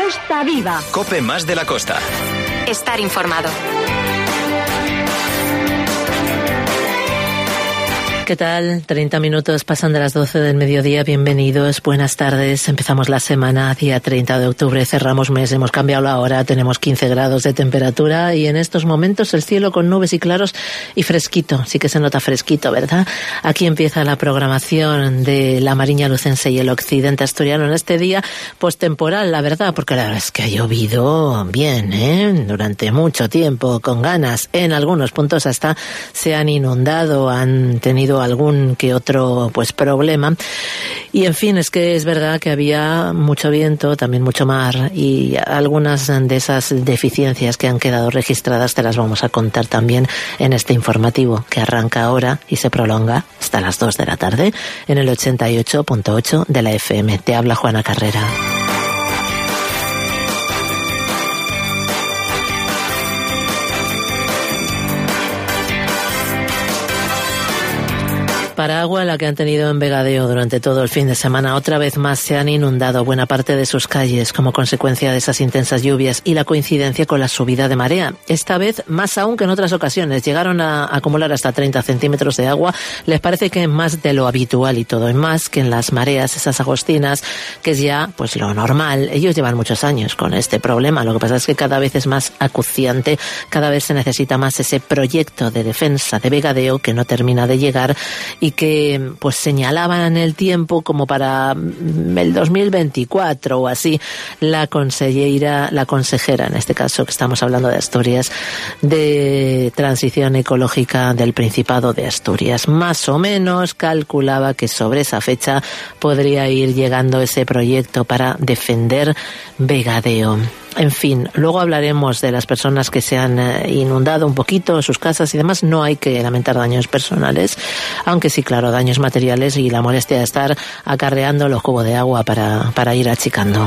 Costa Viva. COPE más de la costa. Estar informado. ¿Qué tal? 30 minutos pasan de las 12 del mediodía. Bienvenidos, buenas tardes. Empezamos la semana, día 30 de octubre. Cerramos mes, hemos cambiado la hora, tenemos 15 grados de temperatura y en estos momentos el cielo con nubes y claros y fresquito. Sí que se nota fresquito, ¿verdad? Aquí empieza la programación de la Mariña Lucense y el occidente asturiano en este día postemporal, la verdad, porque la verdad es que ha llovido bien, durante mucho tiempo, con ganas. En algunos puntos hasta se han inundado, han tenido algún que otro problema y en fin, es que es verdad que había mucho viento, también mucho mar y algunas de esas deficiencias que han quedado registradas te las vamos a contar también en este informativo que arranca ahora y se prolonga hasta las 2 de la tarde en el 88.8 de la FM. Te habla Juana Carrera. Para agua la que han tenido en Vegadeo durante todo el fin de semana. Otra vez más se han inundado buena parte de sus calles como consecuencia de esas intensas lluvias y la coincidencia con la subida de marea. Esta vez más aún que en otras ocasiones. Llegaron a acumular hasta 30 centímetros de agua. Les parece que más de lo habitual y todo. Y más que en las mareas, esas agostinas, que es ya lo normal. Ellos llevan muchos años con este problema. Lo que pasa es que cada vez es más acuciante. Cada vez se necesita más ese proyecto de defensa de Vegadeo que no termina de llegar y que señalaban en el tiempo como para el 2024 o así la consejera, en este caso que estamos hablando de Asturias, de transición ecológica del Principado de Asturias. Más o menos calculaba que sobre esa fecha podría ir llegando ese proyecto para defender Vegadeo. En fin, luego hablaremos de las personas que se han inundado un poquito sus casas y demás. No hay que lamentar daños personales, aunque sí, claro, daños materiales y la molestia de estar acarreando los cubos de agua para ir achicando.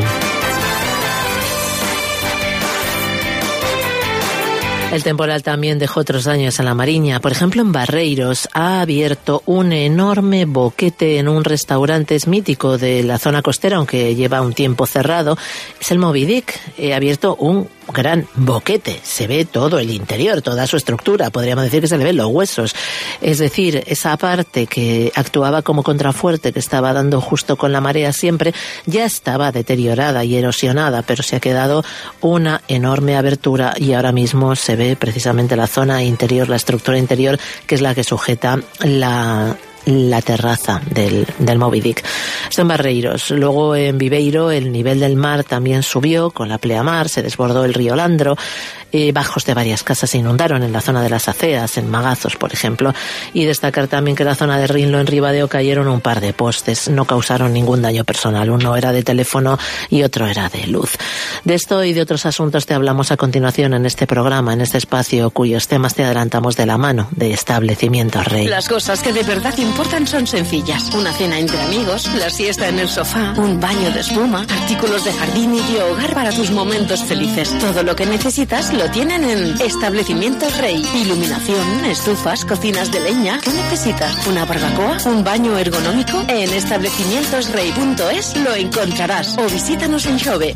El temporal también dejó otros daños en la Mariña. Por ejemplo, en Barreiros ha abierto un enorme boquete en un restaurante mítico de la zona costera, aunque lleva un tiempo cerrado. Es el Moby Dick. Ha abierto un gran boquete. Se ve todo el interior, toda su estructura. Podríamos decir que se le ven los huesos. Es decir, esa parte que actuaba como contrafuerte, que estaba dando justo con la marea siempre, ya estaba deteriorada y erosionada, pero se ha quedado una enorme abertura y ahora mismo se ve precisamente la zona interior, la estructura interior, que es la que sujeta la terraza del Moby Dick. Esto en Barreiros. Luego en Viveiro el nivel del mar también subió con la pleamar, se desbordó el río Landro, bajos de varias casas se inundaron en la zona de las aceas, en Magazos, por ejemplo, y destacar también que en la zona de Rinlo, en Ribadeo, cayeron un par de postes, no causaron ningún daño personal, uno era de teléfono y otro era de luz. De esto y de otros asuntos te hablamos a continuación en este programa, en este espacio cuyos temas te adelantamos de la mano de Establecimientos Rey. Las cosas que de verdad importan son sencillas. Una cena entre amigos, la siesta en el sofá, un baño de espuma, artículos de jardín y de hogar para tus momentos felices. Todo lo que necesitas lo tienen en Establecimientos Rey. Iluminación, estufas, cocinas de leña. ¿Qué necesitas? ¿Una barbacoa? ¿Un baño ergonómico? En establecimientosrey.es lo encontrarás o visítanos en Xove.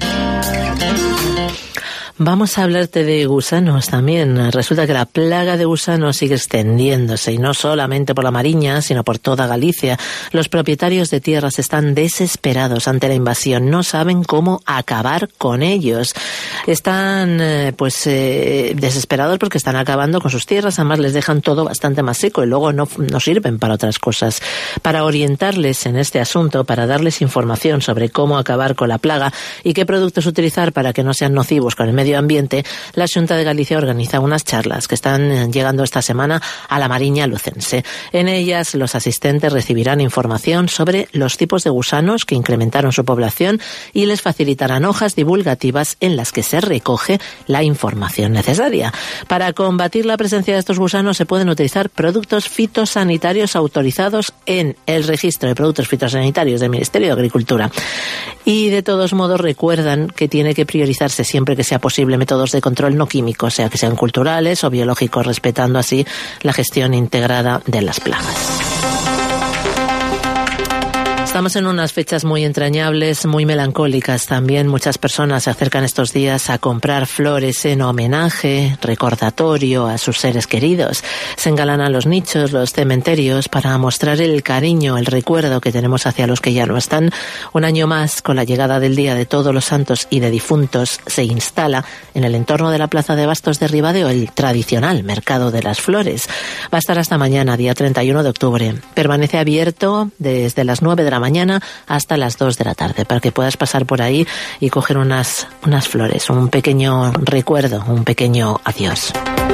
Vamos a hablarte de gusanos también. Resulta que la plaga de gusanos sigue extendiéndose y no solamente por la Mariña, sino por toda Galicia. Los propietarios de tierras están desesperados ante la invasión, no saben cómo acabar con ellos. Están desesperados porque están acabando con sus tierras, además les dejan todo bastante más seco y luego no sirven para otras cosas. Para orientarles en este asunto, para darles información sobre cómo acabar con la plaga y qué productos utilizar para que no sean nocivos con el medio ambiente, la Xunta de Galicia organiza unas charlas que están llegando esta semana a la Mariña Lucense. En ellas, los asistentes recibirán información sobre los tipos de gusanos que incrementaron su población y les facilitarán hojas divulgativas en las que se recoge la información necesaria. Para combatir la presencia de estos gusanos se pueden utilizar productos fitosanitarios autorizados en el registro de productos fitosanitarios del Ministerio de Agricultura. Y de todos modos recuerdan que tiene que priorizarse siempre que sea posible métodos de control no químicos, sea que sean culturales o biológicos, respetando así la gestión integrada de las plagas. Estamos en unas fechas muy entrañables, muy melancólicas también. Muchas personas se acercan estos días a comprar flores en homenaje, recordatorio a sus seres queridos. Se engalanan los nichos, los cementerios para mostrar el cariño, el recuerdo que tenemos hacia los que ya no están. Un año más, con la llegada del Día de Todos los Santos y de Difuntos, se instala en el entorno de la Plaza de Bastos de Ribadeo el tradicional Mercado de las Flores. Va a estar hasta mañana, día 31 de octubre. Permanece abierto desde las 9 de la mañana hasta las 2 de la tarde, para que puedas pasar por ahí y coger unas flores, un pequeño recuerdo, un pequeño adiós.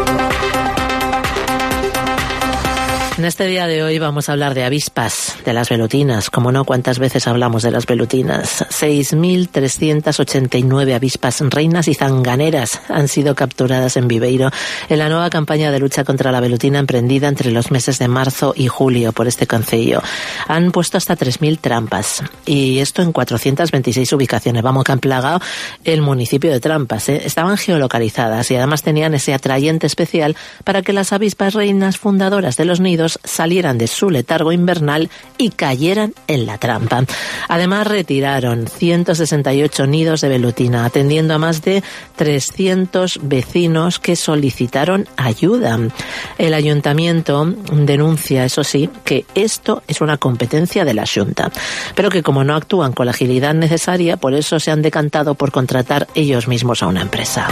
En este día de hoy vamos a hablar de avispas, de las velutinas. Como no, ¿cuántas veces hablamos de las velutinas? 6.389 avispas reinas y zanganeras han sido capturadas en Viveiro en la nueva campaña de lucha contra la velutina emprendida entre los meses de marzo y julio por este concello. Han puesto hasta 3.000 trampas, y esto en 426 ubicaciones. Vamos, que han plagado el municipio de Trampas, ¿eh? Estaban geolocalizadas y además tenían ese atrayente especial para que las avispas reinas fundadoras de los nidos salieran de su letargo invernal y cayeran en la trampa. Además, retiraron 168 nidos de velutina, atendiendo a más de 300 vecinos que solicitaron ayuda. El ayuntamiento denuncia, eso sí, que esto es una competencia de la Xunta, pero que como no actúan con la agilidad necesaria, por eso se han decantado por contratar ellos mismos a una empresa.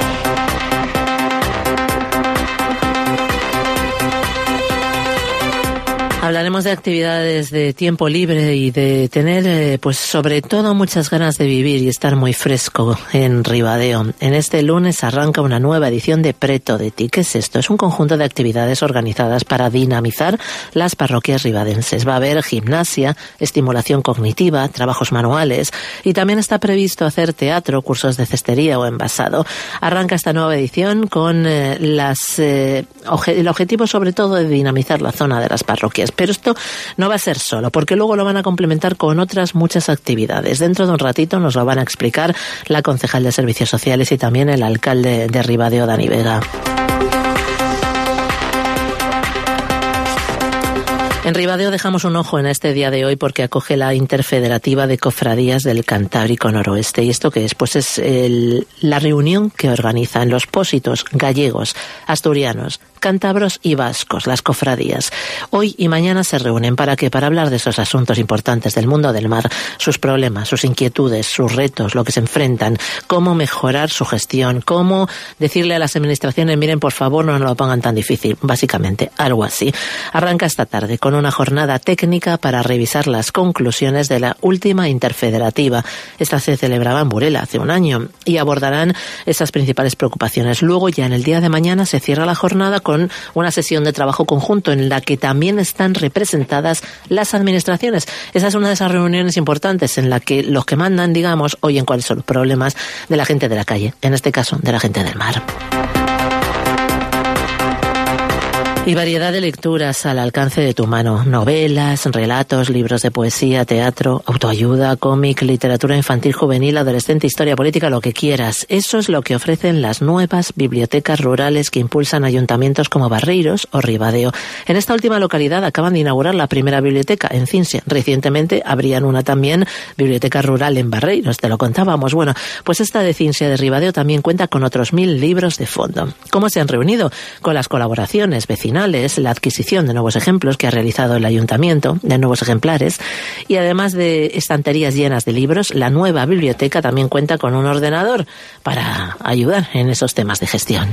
Hablaremos de actividades de tiempo libre y de tener, pues sobre todo, muchas ganas de vivir y estar muy fresco en Ribadeo. En este lunes arranca una nueva edición de Preto de Ti. ¿Qué es esto? Es un conjunto de actividades organizadas para dinamizar las parroquias ribadenses. Va a haber gimnasia, estimulación cognitiva, trabajos manuales, y también está previsto hacer teatro, cursos de cestería o envasado. Arranca esta nueva edición con el objetivo sobre todo de dinamizar la zona de las parroquias. Pero esto no va a ser solo, porque luego lo van a complementar con otras muchas actividades. Dentro de un ratito nos lo van a explicar la concejal de Servicios Sociales y también el alcalde de Ribadeo, Dani Vega. En Ribadeo dejamos un ojo en este día de hoy porque acoge la Interfederativa de Cofradías del Cantábrico Noroeste. ¿Y esto qué es? Pues es la reunión que organizan los pósitos gallegos, asturianos, cántabros y vascos, las cofradías. Hoy y mañana se reúnen para hablar de esos asuntos importantes del mundo del mar, sus problemas, sus inquietudes, sus retos, lo que se enfrentan, cómo mejorar su gestión, cómo decirle a las administraciones, miren, por favor, no nos lo pongan tan difícil, básicamente, algo así. Arranca esta tarde con una jornada técnica para revisar las conclusiones de la última interfederativa. Esta se celebraba en Burela hace un año y abordarán esas principales preocupaciones. Luego, ya en el día de mañana, se cierra la jornada con una sesión de trabajo conjunto en la que también están representadas las administraciones. Esa es una de esas reuniones importantes en la que los que mandan, digamos, oyen cuáles son los problemas de la gente de la calle, en este caso de la gente del mar. Y variedad de lecturas al alcance de tu mano. Novelas, relatos, libros de poesía, teatro, autoayuda, cómic, literatura infantil, juvenil, adolescente, historia política, lo que quieras. Eso es lo que ofrecen las nuevas bibliotecas rurales que impulsan ayuntamientos como Barreiros o Ribadeo. En esta última localidad acaban de inaugurar la primera biblioteca en Cincia. Recientemente abrían una también, biblioteca rural en Barreiros, te lo contábamos. Bueno, pues esta de Cincia de Ribadeo también cuenta con otros 1.000 libros de fondo. ¿Cómo se han reunido? Con las colaboraciones vecinales, la adquisición de nuevos ejemplos que ha realizado el ayuntamiento, de nuevos ejemplares, y además de estanterías llenas de libros, la nueva biblioteca también cuenta con un ordenador para ayudar en esos temas de gestión.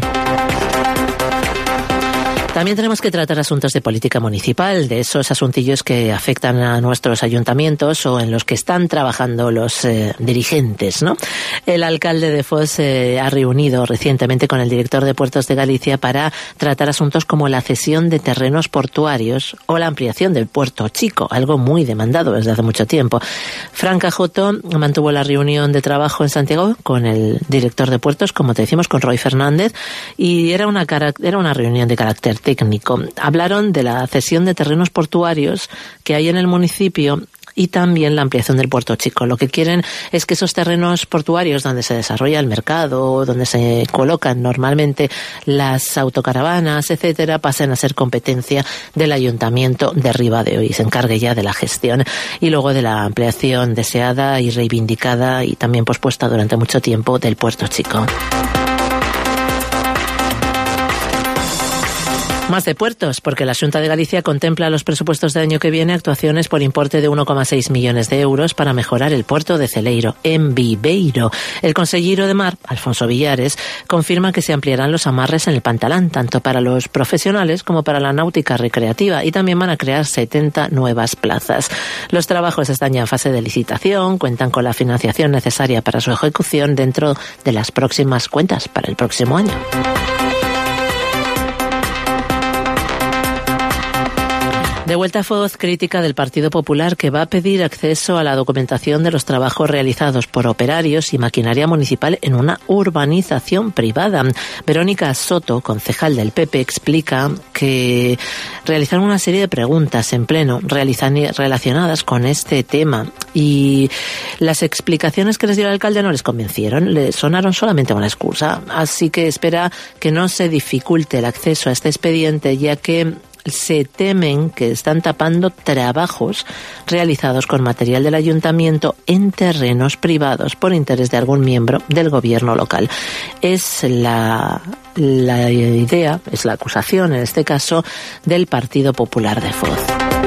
También tenemos que tratar asuntos de política municipal, de esos asuntillos que afectan a nuestros ayuntamientos o en los que están trabajando los dirigentes, ¿no? El alcalde de Foz ha reunido recientemente con el director de Puertos de Galicia para tratar asuntos como la cesión de terrenos portuarios o la ampliación del Puerto Chico, algo muy demandado desde hace mucho tiempo. Fran Cajoto mantuvo la reunión de trabajo en Santiago con el director de Puertos, como te decimos, con Roy Fernández, y era una reunión de carácter técnico. Hablaron de la cesión de terrenos portuarios que hay en el municipio y también la ampliación del Puerto Chico. Lo que quieren es que esos terrenos portuarios donde se desarrolla el mercado, donde se colocan normalmente las autocaravanas, etcétera, pasen a ser competencia del Ayuntamiento de Ribadeo y se encargue ya de la gestión y luego de la ampliación deseada y reivindicada y también pospuesta durante mucho tiempo del Puerto Chico. Más de puertos, porque la Xunta de Galicia contempla los presupuestos del año que viene actuaciones por importe de 1,6 millones de euros para mejorar el puerto de Celeiro, en Viveiro. El consellero de Mar, Alfonso Villares, confirma que se ampliarán los amarres en el Pantalán, tanto para los profesionales como para la náutica recreativa, y también van a crear 70 nuevas plazas. Los trabajos están ya en fase de licitación, cuentan con la financiación necesaria para su ejecución dentro de las próximas cuentas para el próximo año. De vuelta a Foz, crítica del Partido Popular que va a pedir acceso a la documentación de los trabajos realizados por operarios y maquinaria municipal en una urbanización privada. Verónica Soto, concejal del PP, explica que realizaron una serie de preguntas en pleno relacionadas con este tema y las explicaciones que les dio el alcalde no les convencieron, le sonaron solamente una excusa. Así que espera que no se dificulte el acceso a este expediente, ya que se temen que están tapando trabajos realizados con material del ayuntamiento en terrenos privados por interés de algún miembro del gobierno local. Es la idea, es la acusación en este caso del Partido Popular de Foz.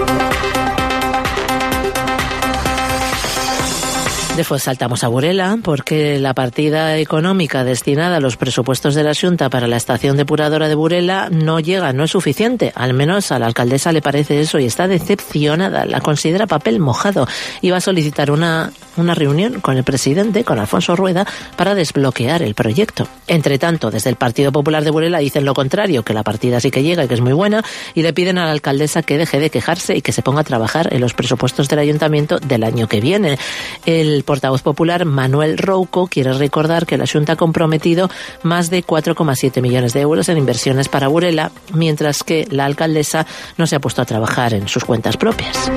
De Foz saltamos a Burela porque la partida económica destinada a los presupuestos de la Xunta para la estación depuradora de Burela no llega, no es suficiente. Al menos a la alcaldesa le parece eso y está decepcionada. La considera papel mojado y va a solicitar una reunión con el presidente, con Alfonso Rueda, para desbloquear el proyecto. Entre tanto, desde el Partido Popular de Burela dicen lo contrario, que la partida sí que llega y que es muy buena, y le piden a la alcaldesa que deje de quejarse y que se ponga a trabajar en los presupuestos del ayuntamiento del año que viene. El portavoz popular Manuel Rouco quiere recordar que la Xunta ha comprometido más de 4,7 millones de euros en inversiones para Burela, mientras que la alcaldesa no se ha puesto a trabajar en sus cuentas propias.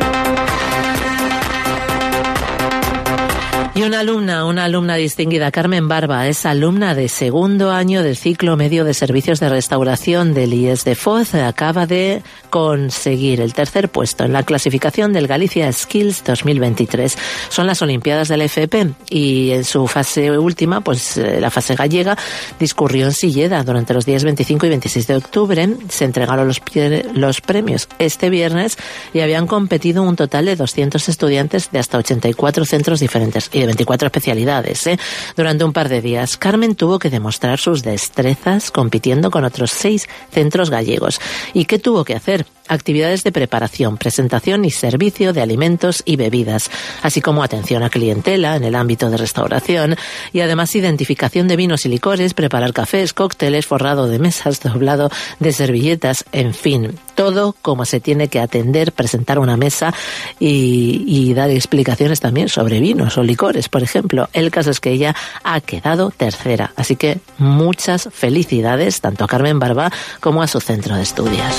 Y una alumna distinguida, Carmen Barba, es alumna de segundo año del ciclo medio de servicios de restauración del IES de Foz. Acaba de conseguir el tercer puesto en la clasificación del Galicia Skills 2023. Son las Olimpiadas del FP y en su fase última, pues la fase gallega, discurrió en Silleda durante los días 25 y 26 de octubre. Se entregaron los premios este viernes y habían competido un total de 200 estudiantes de hasta 84 centros diferentes y de 24 especialidades. Durante un par de días, Carmen tuvo que demostrar sus destrezas compitiendo con otros 6 centros gallegos. ¿Y qué tuvo que hacer? Actividades de preparación, presentación y servicio de alimentos y bebidas, así como atención a clientela en el ámbito de restauración y además identificación de vinos y licores, preparar cafés, cócteles, forrado de mesas, doblado de servilletas, en fin, todo como se tiene que atender, presentar una mesa y dar explicaciones también sobre vinos o licores, por ejemplo. El caso es que ella ha quedado tercera, así que muchas felicidades tanto a Carmen Barba como a su centro de estudios.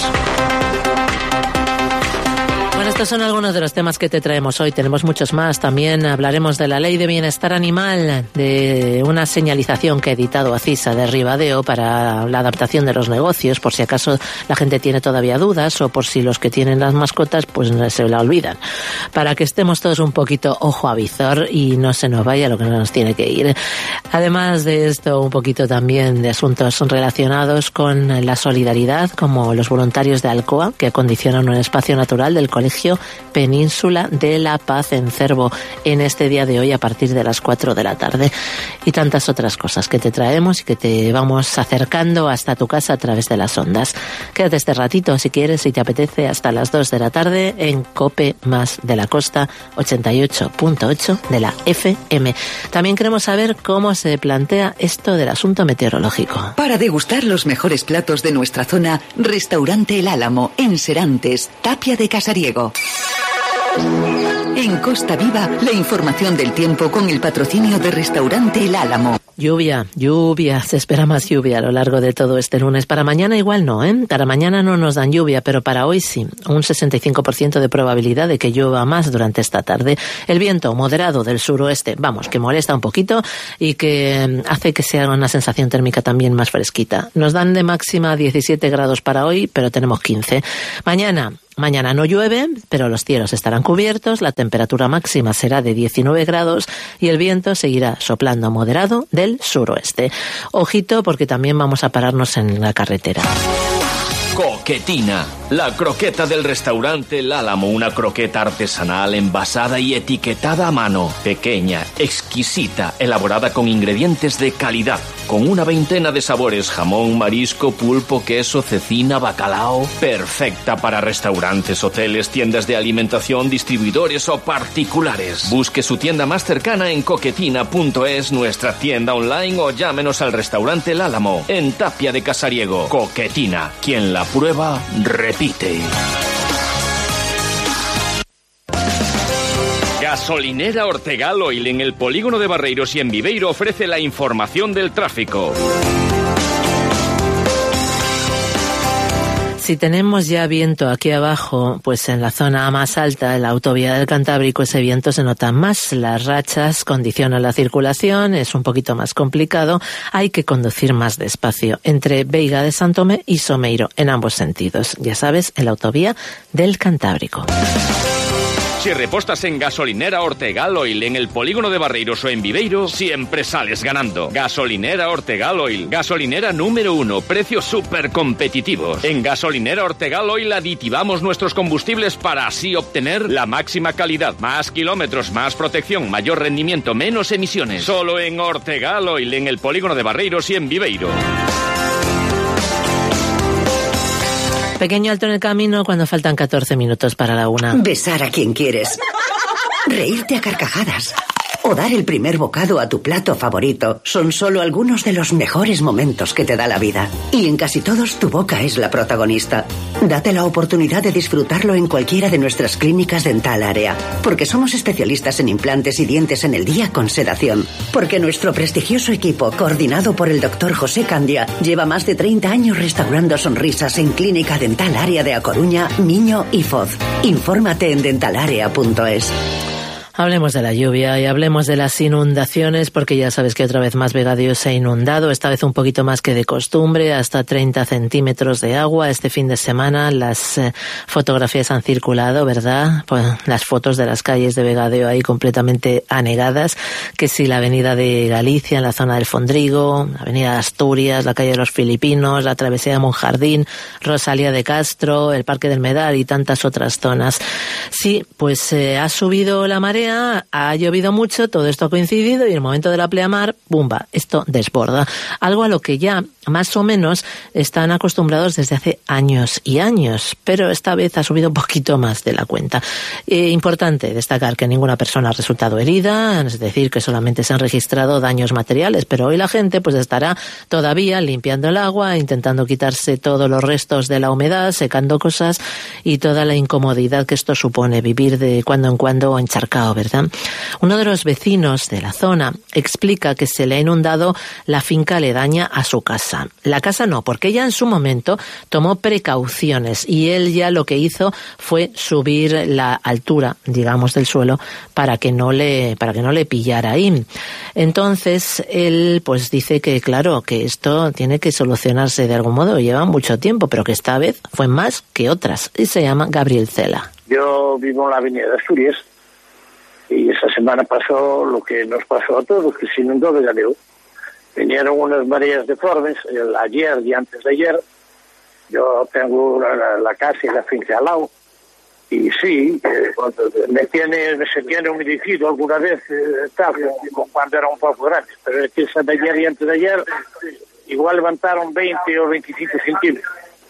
Estos son algunos de los temas que te traemos hoy. Tenemos muchos más. También hablaremos de la Ley de Bienestar Animal, de una señalización que ha editado Acisa de Ribadeo para la adaptación de los negocios, por si acaso la gente tiene todavía dudas o por si los que tienen las mascotas pues se la olvidan. Para que estemos todos un poquito ojo a visor y no se nos vaya lo que no nos tiene que ir. Además de esto, un poquito también de asuntos relacionados con la solidaridad, como los voluntarios de Alcoa, que acondicionan un espacio natural del Colegio Península de la Paz en Cervo en este día de hoy a partir de las 4 de la tarde y tantas otras cosas que te traemos y que te vamos acercando hasta tu casa a través de las ondas. Quédate este ratito si quieres, si te apetece, hasta las 2 de la tarde en COPE más de la Costa 88.8 de la FM. También queremos saber cómo se plantea esto del asunto meteorológico. Para degustar los mejores platos de nuestra zona, Restaurante El Álamo en Serantes, Tapia de Casariego. En Costa Viva, la información del tiempo con el patrocinio de Restaurante El Álamo. Lluvia, se espera más lluvia a lo largo de todo este lunes. Para mañana igual no, Para mañana no nos dan lluvia, pero para hoy sí. Un 65% de probabilidad de que llueva más durante esta tarde. El viento moderado del suroeste, vamos, que molesta un poquito y que hace que sea una sensación térmica también más fresquita. Nos dan de máxima 17 grados para hoy, pero tenemos 15. Mañana no llueve, pero los cielos estarán cubiertos, la temperatura máxima será de 19 grados y el viento seguirá soplando moderado del suroeste. Ojito, porque también vamos a pararnos en la carretera. Coquetina, la croqueta del restaurante El Álamo, una croqueta artesanal envasada y etiquetada a mano, pequeña, exquisita, elaborada con ingredientes de calidad, con una veintena de sabores: jamón, marisco, pulpo, queso, cecina, bacalao. Perfecta para restaurantes, hoteles, tiendas de alimentación, distribuidores o particulares. Busque su tienda más cercana en coquetina.es, nuestra tienda online, o llámenos al restaurante El Álamo, en Tapia de Casariego. Coquetina, quien la prueba, repite. Gasolinera Ortegal Oil en el polígono de Barreiros y en Viveiro ofrece la información del tráfico. Si tenemos ya viento aquí abajo, pues en la zona más alta, en la autovía del Cantábrico, ese viento se nota más. Las rachas condicionan la circulación, es un poquito más complicado. Hay que conducir más despacio entre Veiga de Santomé y Someiro, en ambos sentidos. Ya sabes, en la autovía del Cantábrico. Si repostas en Gasolinera Ortegal Oil en el polígono de Barreiros o en Viveiro, siempre sales ganando. Gasolinera Ortegal Oil, gasolinera número 1, precios súper competitivos. En Gasolinera Ortegal Oil aditivamos nuestros combustibles para así obtener la máxima calidad, más kilómetros, más protección, mayor rendimiento, menos emisiones. Solo en Ortegal Oil en el polígono de Barreiros y en Viveiro. Pequeño alto en el camino cuando faltan 14 minutos para la 1. Besar a quien quieres. Reírte a carcajadas. O dar el primer bocado a tu plato favorito son solo algunos de los mejores momentos que te da la vida. Y en casi todos tu boca es la protagonista. Date la oportunidad de disfrutarlo en cualquiera de nuestras clínicas Dental Area. Porque somos especialistas en implantes y dientes en el día con sedación. Porque nuestro prestigioso equipo, coordinado por el Dr. José Candia, lleva más de 30 años restaurando sonrisas en Clínica Dental Area de A Coruña, Miño y Foz. Infórmate en dentalarea.es. Hablemos de la lluvia y hablemos de las inundaciones, porque ya sabes que otra vez más Vegadeo se ha inundado, esta vez un poquito más que de costumbre, hasta 30 centímetros de agua. Este fin de semana las fotografías han circulado, ¿verdad? Pues las fotos de las calles de Vegadeo ahí completamente anegadas, que si la avenida de Galicia en la zona del Fondrigo, la avenida de Asturias, la calle de los Filipinos, la travesía de Monjardín, Rosalía de Castro, el Parque del Medal y tantas otras zonas. Sí, pues ha subido la marea, ha llovido mucho, todo esto ha coincidido y en el momento de la pleamar, ¡bumba!, esto desborda. Algo a lo que ya más o menos están acostumbrados desde hace años y años, pero esta vez ha subido un poquito más de la cuenta. Importante destacar que ninguna persona ha resultado herida, es decir, que solamente se han registrado daños materiales, pero hoy la gente pues estará todavía limpiando el agua, intentando quitarse todos los restos de la humedad, secando cosas y toda la incomodidad que esto supone, vivir de cuando en cuando encharcado, ¿verdad? Uno de los vecinos de la zona explica que se le ha inundado la finca aledaña a su casa. La casa no, porque ella en su momento tomó precauciones y él ya lo que hizo fue subir la altura, digamos, del suelo para que no le pillara ahí. Entonces él pues dice que claro, que esto tiene que solucionarse de algún modo, lleva mucho tiempo, pero que esta vez fue más que otras, y se llama Gabriel Cela. Yo vivo en la avenida de Asturias y esta semana pasó lo que nos pasó a todos, que se inundó Vegadeo. Vinieron unas mareas deformes ayer y antes de ayer. Yo tengo la casa y la finca al lado. Y sí, se tiene humedecido alguna vez, como cuando era un poco grande. Pero es que esa de ayer y antes de ayer, igual levantaron 20 o 25 centímetros.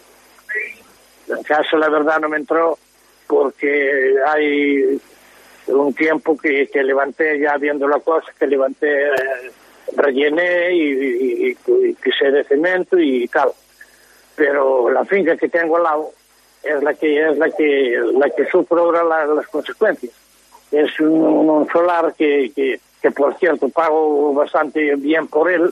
En casa, la verdad, no me entró porque hay un tiempo que levanté, ya viendo la cosa, que levanté... rellené y pisé de cemento y tal, pero la finca que tengo al lado es la que sufre ahora las consecuencias. Es un solar que que por cierto pago bastante bien por él,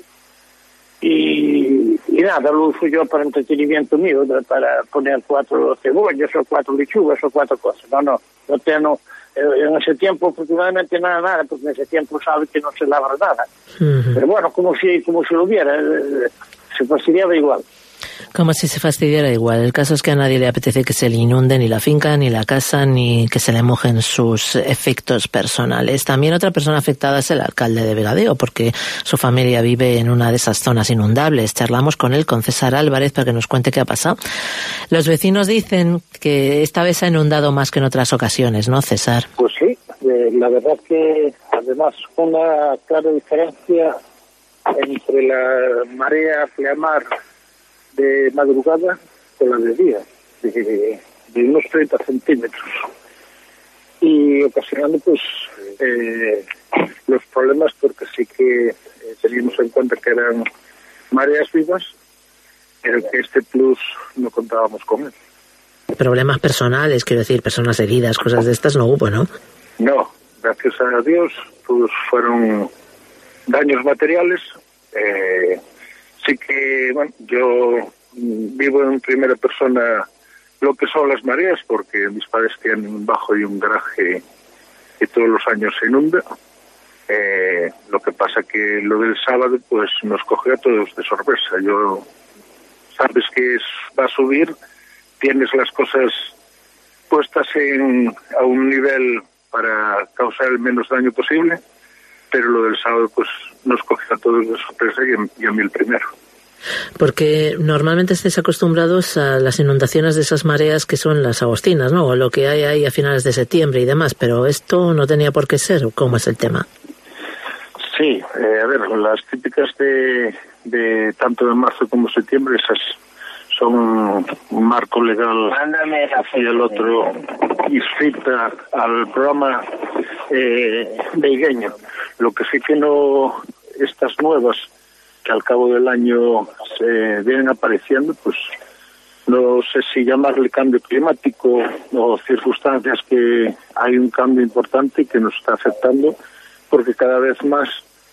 y nada, lo uso yo para entretenimiento mío, para poner 4 cebollas o 4 lechugas o 4 cosas. No tengo, en ese tiempo afortunadamente nada, porque en ese tiempo sabe que no se labra nada. Pero bueno, como si lo viera, se fastidiaba igual. Como si se fastidiara igual. El caso es que a nadie le apetece que se le inunde ni la finca, ni la casa, ni que se le mojen sus efectos personales. También otra persona afectada es el alcalde de Vegadeo, porque su familia vive en una de esas zonas inundables. Charlamos con él, con César Álvarez, para que nos cuente qué ha pasado. Los vecinos dicen que esta vez se ha inundado más que en otras ocasiones, ¿no, César? Pues sí, la verdad que además una clara diferencia entre la marea pleamar de madrugada con la de día, de unos 30 centímetros, y ocasionando pues los problemas, porque sí que teníamos en cuenta que eran mareas vivas, pero que este plus no contábamos con él. Problemas personales, quiero decir, personas heridas, cosas de estas no hubo, ¿no? No, gracias a Dios, pues fueron daños materiales. Sí que, bueno, yo vivo en primera persona lo que son las mareas, porque mis padres tienen un bajo y un garaje que todos los años se inunda. Lo que pasa que lo del sábado pues nos cogió a todos de sorpresa. Sabes que va a subir, tienes las cosas puestas a un nivel para causar el menos daño posible, pero lo del sábado pues nos cogió a todos de sorpresa y a mí el primero. Porque normalmente estáis acostumbrados a las inundaciones de esas mareas que son las agostinas, ¿no? O lo que hay ahí a finales de septiembre y demás, pero esto no tenía por qué ser. ¿Cómo es el tema? Sí, a ver, las típicas de tanto de marzo como septiembre, esas son un marco legal y el otro inscrita al programa veigueño. Lo que sí que no, estas nuevas que al cabo del año se vienen apareciendo, pues no sé si llamarle cambio climático o circunstancias que hay un cambio importante que nos está afectando, porque cada vez más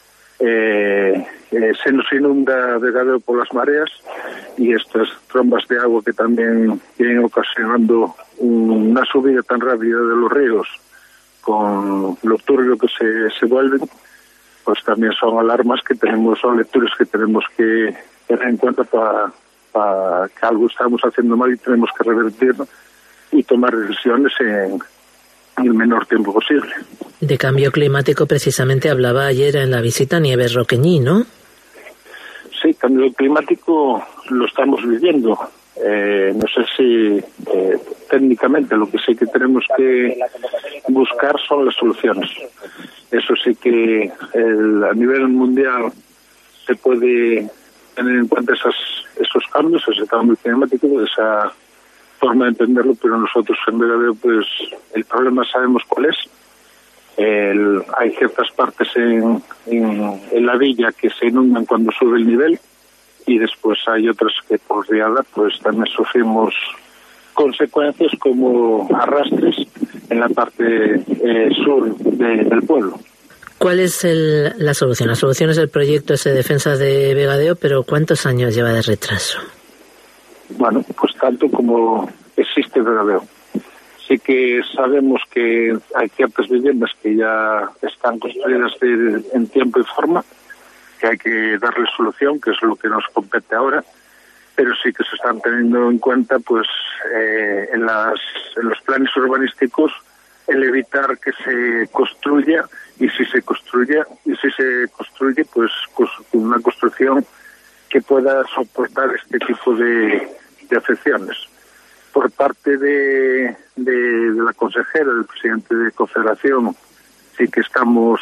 se nos inunda Vegadeo por las mareas, y estas trombas de agua que también vienen ocasionando una subida tan rápida de los ríos con lo turbio que se vuelven, pues también son alarmas que tenemos, son lecturas que tenemos que tener en cuenta para que algo estamos haciendo mal y tenemos que revertirlo y tomar decisiones en el menor tiempo posible. De cambio climático precisamente hablaba ayer en la visita Nieves Roqueñí, ¿no? Sí, cambio climático lo estamos viviendo. No sé si técnicamente lo que sí que tenemos que buscar son las soluciones. Eso sí que a nivel mundial se puede tener en cuenta esos cambios, ese cambio climático, esa forma de entenderlo, pero nosotros en Vegadeo pues el problema sabemos cuál es. Hay ciertas partes en la villa que se inundan cuando sube el nivel, y después hay otras que por riada pues también sufrimos consecuencias como arrastres en la parte sur del pueblo. ¿Cuál es la solución? La solución es el proyecto ese de defensa de Vegadeo, pero ¿cuántos años lleva de retraso? Bueno, pues tanto como existe Vegadeo. Sí que sabemos que hay ciertas viviendas que ya están construidas en tiempo y forma, que hay que darle solución, que es lo que nos compete ahora, pero sí que se están teniendo en cuenta pues en los planes urbanísticos el evitar que se construya, y si se construye pues una construcción que pueda soportar este tipo de afecciones. Por parte de la consejera, del presidente de Confederación, sí que estamos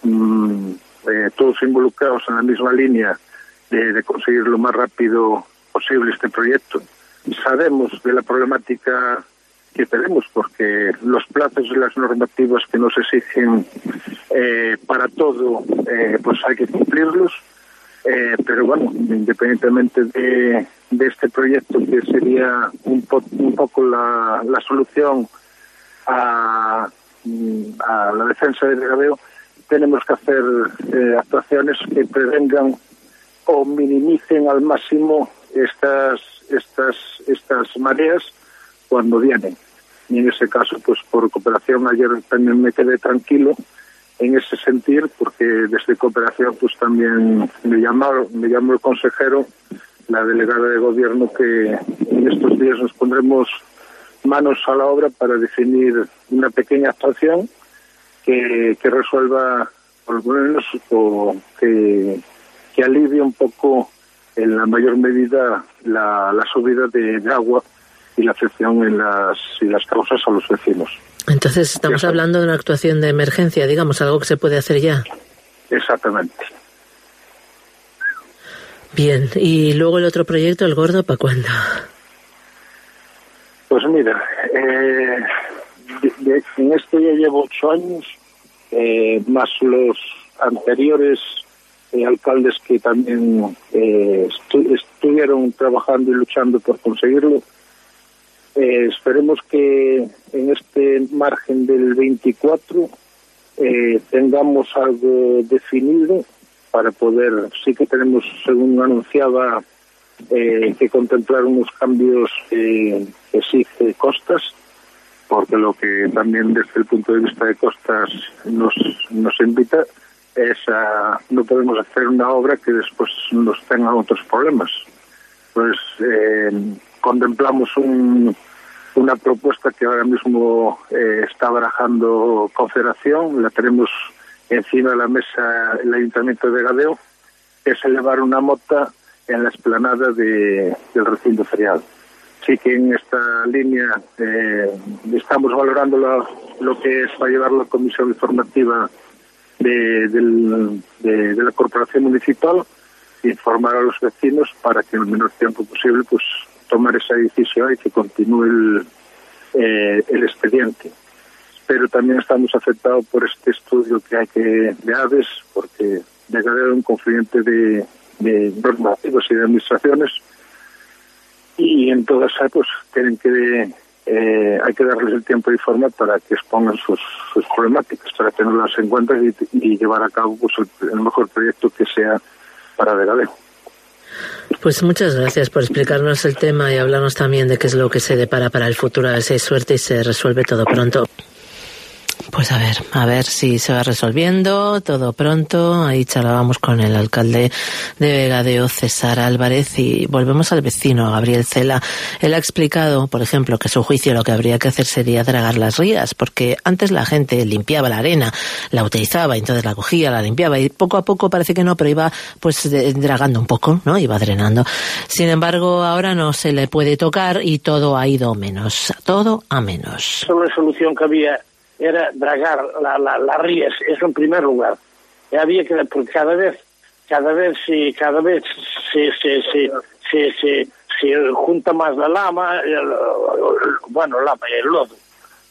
todos involucrados en la misma línea de conseguir lo más rápido posible este proyecto. Sabemos de la problemática que tenemos, porque los plazos y las normativas que nos exigen para todo, pues hay que cumplirlos, pero bueno, independientemente de este proyecto, que sería un poco la solución a la defensa de Vegadeo, tenemos que hacer actuaciones que prevengan o minimicen al máximo estas mareas cuando vienen. Y en ese caso, pues por Cooperación ayer también me quedé tranquilo en ese sentido, porque desde Cooperación pues también me llamó el consejero, la delegada de gobierno, que en estos días nos pondremos manos a la obra para definir una pequeña actuación que resuelva, por lo menos, o que alivie un poco en la mayor medida la subida de agua y la afección en las causas a los vecinos. Entonces estamos hablando de una actuación de emergencia, digamos, algo que se puede hacer ya. Exactamente. Bien, y luego el otro proyecto, el gordo, ¿para cuándo? Pues mira, en esto ya llevo 8 años, más los anteriores alcaldes que también estuvieron trabajando y luchando por conseguirlo. Esperemos que en este margen del 24 tengamos algo definido para poder, sí que tenemos, según anunciaba, que contemplar unos cambios que exige Costas, porque lo que también desde el punto de vista de Costas nos invita es a no podemos hacer una obra que después nos tenga otros problemas. Pues contemplamos una propuesta que ahora mismo está barajando Confederación, la tenemos encima de la mesa el Ayuntamiento de Gadeo, que es elevar una mota en la explanada del recinto ferial. Sí que en esta línea estamos valorando lo que es para llevar la comisión informativa de la Corporación Municipal, informar a los vecinos para que en el menor tiempo posible pues tomar esa decisión y que continúe el expediente. Pero también estamos afectados por este estudio que hay de AVES, porque de Gadeo un confluente de normativos y de administraciones, y en todas esas pues tienen que hay que darles el tiempo de informar para que expongan sus problemáticas, para tenerlas en cuenta y llevar a cabo pues el mejor proyecto que sea para Gadeo. Pues muchas gracias por explicarnos el tema y hablarnos también de qué es lo que se depara para el futuro. A ver si hay suerte y se resuelve todo pronto. Pues a ver si se va resolviendo todo pronto. Ahí charlábamos con el alcalde de Gadeo, César Álvarez, y volvemos al vecino, Gabriel Cela. Él ha explicado, por ejemplo, que a su juicio lo que habría que hacer sería dragar las rías, porque antes la gente limpiaba la arena, la utilizaba, y entonces la cogía, la limpiaba, y poco a poco parece que no, pero iba pues dragando un poco, ¿no? Iba drenando. Sin embargo, ahora no se le puede tocar y todo ha ido todo a menos. Solo la solución que había era dragar las rías, eso en primer lugar. Y había que, porque cada vez se junta más la lama, el lodo.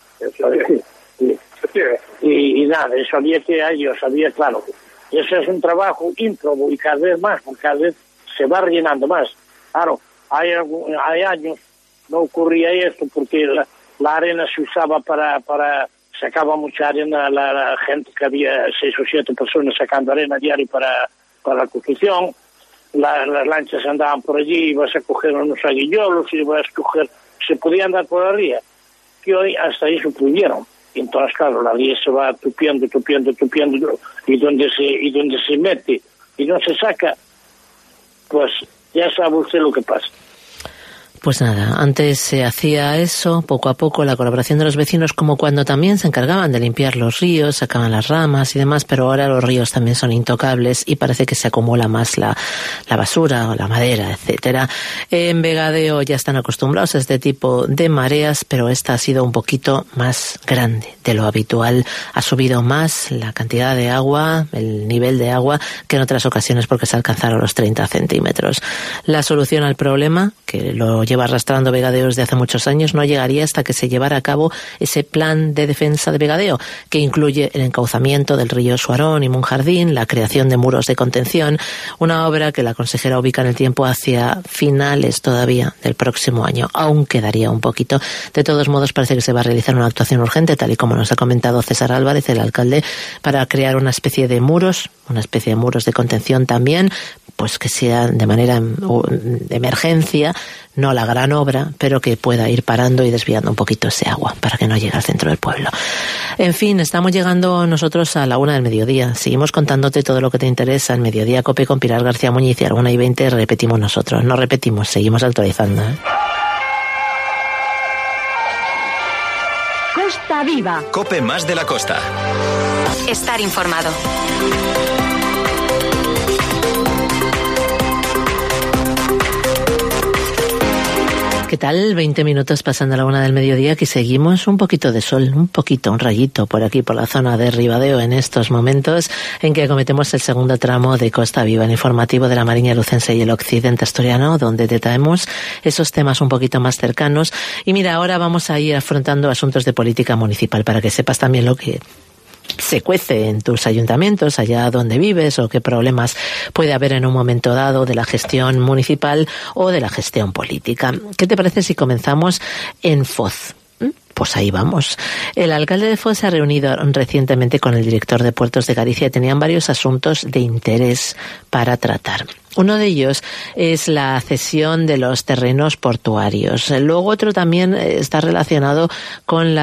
Y nada, eso había claro. Eso es un trabajo ímprobo y cada vez más, porque cada vez se va rellenando más. Claro, hay años no ocurría esto porque la arena se usaba para sacaba mucha arena la gente, que había 6 o 7 personas sacando arena diario para la construcción. Las lanchas andaban por allí, ibas a coger unos aguillolos, ibas a coger, se podía andar por la ría, que hoy hasta ahí se prohibieron. Entonces, claro, la ría se va tupiendo, y donde se mete y no se saca, pues ya sabe usted lo que pasa. Pues nada, antes se hacía eso, poco a poco, la colaboración de los vecinos, como cuando también se encargaban de limpiar los ríos, sacaban las ramas y demás, pero ahora los ríos también son intocables y parece que se acumula más la basura o la madera, etcétera. En Gadeo ya están acostumbrados a este tipo de mareas, pero esta ha sido un poquito más grande de lo habitual. Ha subido más la cantidad de agua, el nivel de agua, que en otras ocasiones porque se alcanzaron los 30 centímetros. La solución al problema, que lo lleva arrastrando Vegadeo desde hace muchos años, no llegaría hasta que se llevara a cabo ese plan de defensa de Vegadeo, que incluye el encauzamiento del río Suarón y Monjardín, la creación de muros de contención, una obra que la consejera ubica en el tiempo hacia finales todavía del próximo año. Aún quedaría un poquito. De todos modos, parece que se va a realizar una actuación urgente, tal y como nos ha comentado César Álvarez, el alcalde, para crear una especie de muros de contención también, pues que sean de manera de emergencia, no la gran obra, pero que pueda ir parando y desviando un poquito ese agua para que no llegue al centro del pueblo. En fin, estamos llegando nosotros a la 1 del mediodía. Seguimos contándote todo lo que te interesa en Mediodía Cope con Pilar García Muñiz, y a la 1:20 repetimos nosotros. No repetimos, seguimos actualizando, ¿eh? Costa Viva. Cope más de la costa. Estar informado. ¿Qué tal? 20 minutos pasando a la 1 del mediodía, que seguimos un poquito de sol, un rayito por aquí, por la zona de Ribadeo, en estos momentos en que acometemos el segundo tramo de Costa Viva, el informativo de la Mariña Lucense y el occidente asturiano, donde te traemos esos temas un poquito más cercanos. Y mira, ahora vamos a ir afrontando asuntos de política municipal, para que sepas también lo que se cuece en tus ayuntamientos, allá donde vives, o qué problemas puede haber en un momento dado de la gestión municipal o de la gestión política. ¿Qué te parece si comenzamos en Foz? Pues ahí vamos. El alcalde de Foz se ha reunido recientemente con el director de Puertos de Galicia y tenían varios asuntos de interés para tratar. Uno de ellos es la cesión de los terrenos portuarios. Luego otro también está relacionado con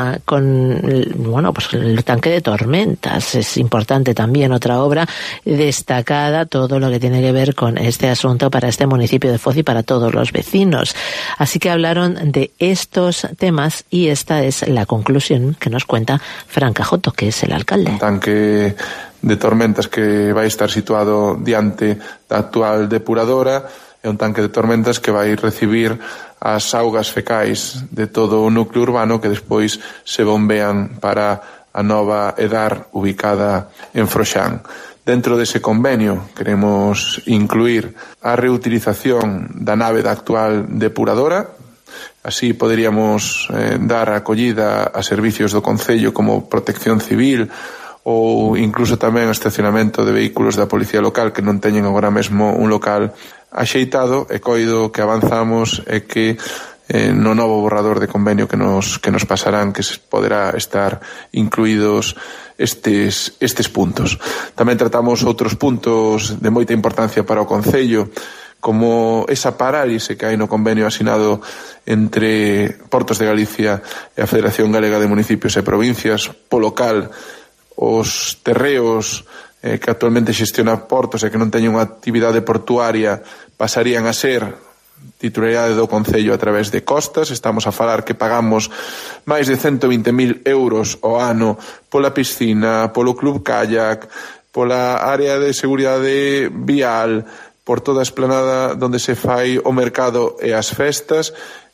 pues el tanque de Tormentas. Es importante también, otra obra destacada, todo lo que tiene que ver con este asunto para este municipio de Foz y para todos los vecinos. Así que hablaron de estos temas y esta es la conclusión que nos cuenta Fran Cajoto, que es el alcalde. Un tanque de Tormentas que vai estar situado diante da actual depuradora, é un tanque de Tormentas que vai recibir as augas fecais de todo o núcleo urbano que despois se bombean para a nova EDAR ubicada en Froxán. Dentro dese convenio queremos incluir a reutilización da nave da actual depuradora. Así poderíamos dar acollida a servicios do Concello como protección civil ou incluso tamén o estacionamento de vehículos da policía local que non teñen agora mesmo un local axeitado, e coido que avanzamos é que no novo borrador de convenio que nos pasarán que poderá estar incluídos estes puntos. Tamén tratamos outros puntos de moita importancia para o Concello, como esa parálise que hai no convenio asinado entre Portos de Galicia e a Federación Galega de Municipios e Provincias, polo cal os terreos que actualmente xestiona Portos e que non teñen unha actividade portuaria pasarían a ser titularidade do Concello a través de costas. Estamos a falar que pagamos máis de 120.000 euros ao ano pola piscina, polo club kayak, pola área de seguridade vial, por toda a esplanada donde se fai o mercado e as festas,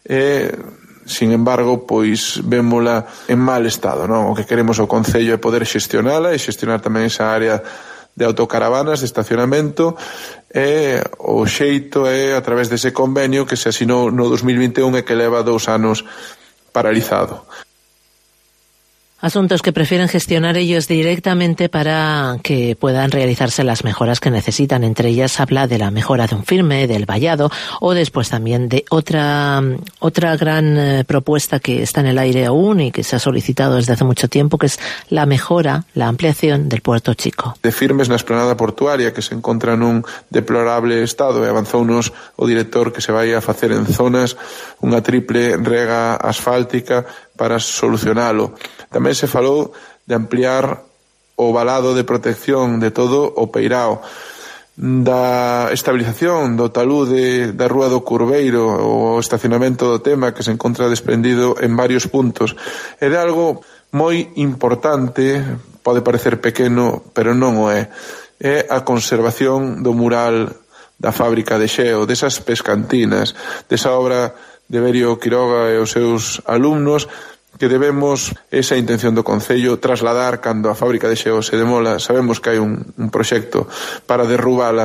sin embargo, pois vémola en mal estado, non? O que queremos o Concello é poder xestionala e xestionar tamén esa área de autocaravanas, de estacionamento, e o xeito é a través dese convenio que se asinou no 2021 e que leva 2 anos paralizado. Asuntos que prefieren gestionar ellos directamente para que puedan realizarse las mejoras que necesitan. Entre ellas habla de la mejora de un firme, del vallado, o después también de otra gran propuesta que está en el aire aún y que se ha solicitado desde hace mucho tiempo, que es la mejora, la ampliación del Puerto Chico. De firmes na esplanada portuaria que se encontra nun deplorable estado, e avanzounos o director que se vai a facer en zonas unha triple rega asfáltica para solucionalo. Tamén se falou de ampliar o valado de protección de todo o peirao, da estabilización do talude da Rúa do Curveiro, o estacionamento do Tema que se encontra desprendido en varios puntos. É de algo moi importante, pode parecer pequeno, pero non o é. É a conservación do mural da fábrica de Xeo, desas pescantinas, desa obra de Berio Quiroga e os seus alumnos, que debemos esa intención do Concello trasladar cando a fábrica de Xeo se demola. Sabemos que hai un proxecto para derrubala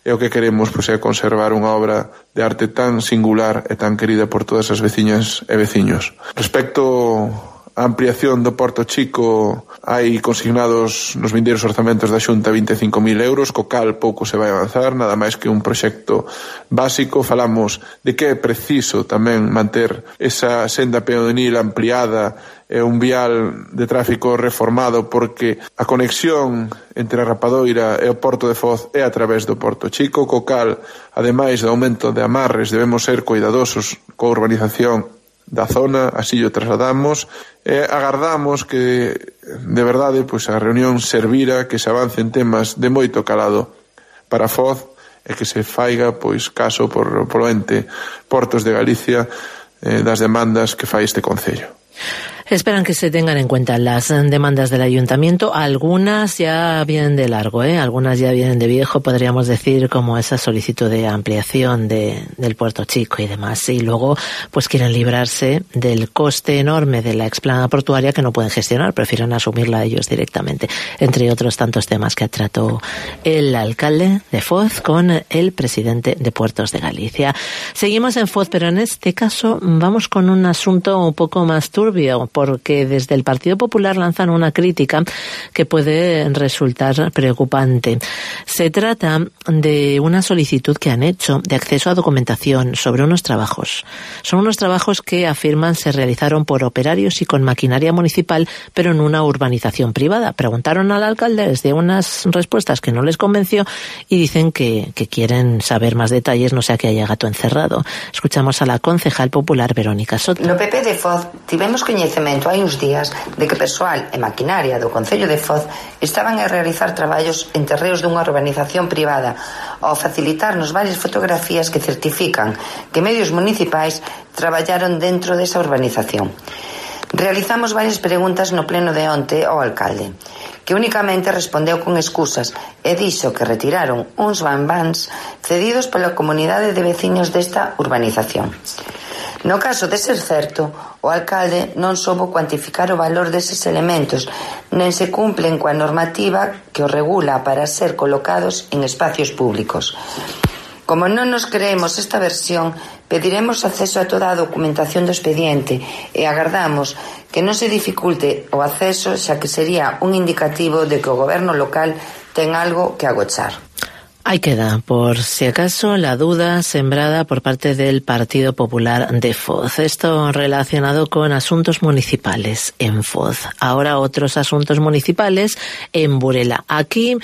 e o que queremos é conservar unha obra de arte tan singular e tan querida por todas as veciñas e veciños. Respecto a ampliación do Porto Chico, hai consignados nos vindeiros orzamentos da Xunta 25.000 euros, co cal pouco se vai avanzar, nada máis que un proxecto básico. Falamos de que é preciso tamén manter esa senda peonil ampliada e un vial de tráfico reformado, porque a conexión entre a Rapadoira e o Porto de Foz é a través do Porto Chico, co cal, ademais do aumento de amarres, debemos ser cuidadosos coa urbanización da zona, así o trasladamos e agardamos que de verdade a reunión servira, que se avance en temas de moito calado para Foz e que se faiga caso por ente Portos de Galicia das demandas que fai este concello. Esperan que se tengan en cuenta las demandas del ayuntamiento. Algunas ya vienen de largo, algunas ya vienen de viejo, podríamos decir, como esa solicitud de ampliación del Puerto Chico y demás. Y luego, quieren librarse del coste enorme de la explanada portuaria que no pueden gestionar, prefieren asumirla ellos directamente, entre otros tantos temas que trató el alcalde de Foz con el presidente de Puertos de Galicia. Seguimos en Foz, pero en este caso vamos con un asunto un poco más turbio, porque desde el Partido Popular lanzan una crítica que puede resultar preocupante. Se trata de una solicitud que han hecho de acceso a documentación sobre unos trabajos. Son unos trabajos que afirman se realizaron por operarios y con maquinaria municipal, pero en una urbanización privada. Preguntaron al alcalde, les dio unas respuestas que no les convenció y dicen que quieren saber más detalles, no sea que haya gato encerrado. Escuchamos a la concejal popular Verónica Soto. No PP de Foz tivemos coñecemento hai uns días de que persoal e maquinaria do Concello de Foz estaban a realizar traballos en terreos dunha urbanización privada, ao facilitarnos varias fotografías que certifican que medios municipais traballaron dentro desa urbanización. Realizamos varias preguntas no pleno de onte ao alcalde, que únicamente respondeu con excusas e dixo que retiraron uns vanvans cedidos pola comunidade de veciños desta urbanización. No caso de ser certo, o alcalde non soubo cuantificar o valor deses elementos, nen se cumplen coa normativa que o regula para ser colocados en espacios públicos. Como non nos creemos esta versión, pediremos acceso a toda a documentación do expediente e agardamos que non se dificulte o acceso, xa que sería un indicativo de que o goberno local ten algo que agochar. Ahí queda, por si acaso, la duda sembrada por parte del Partido Popular de Foz. Esto relacionado con asuntos municipales en Foz. Ahora otros asuntos municipales en Burela. Aquí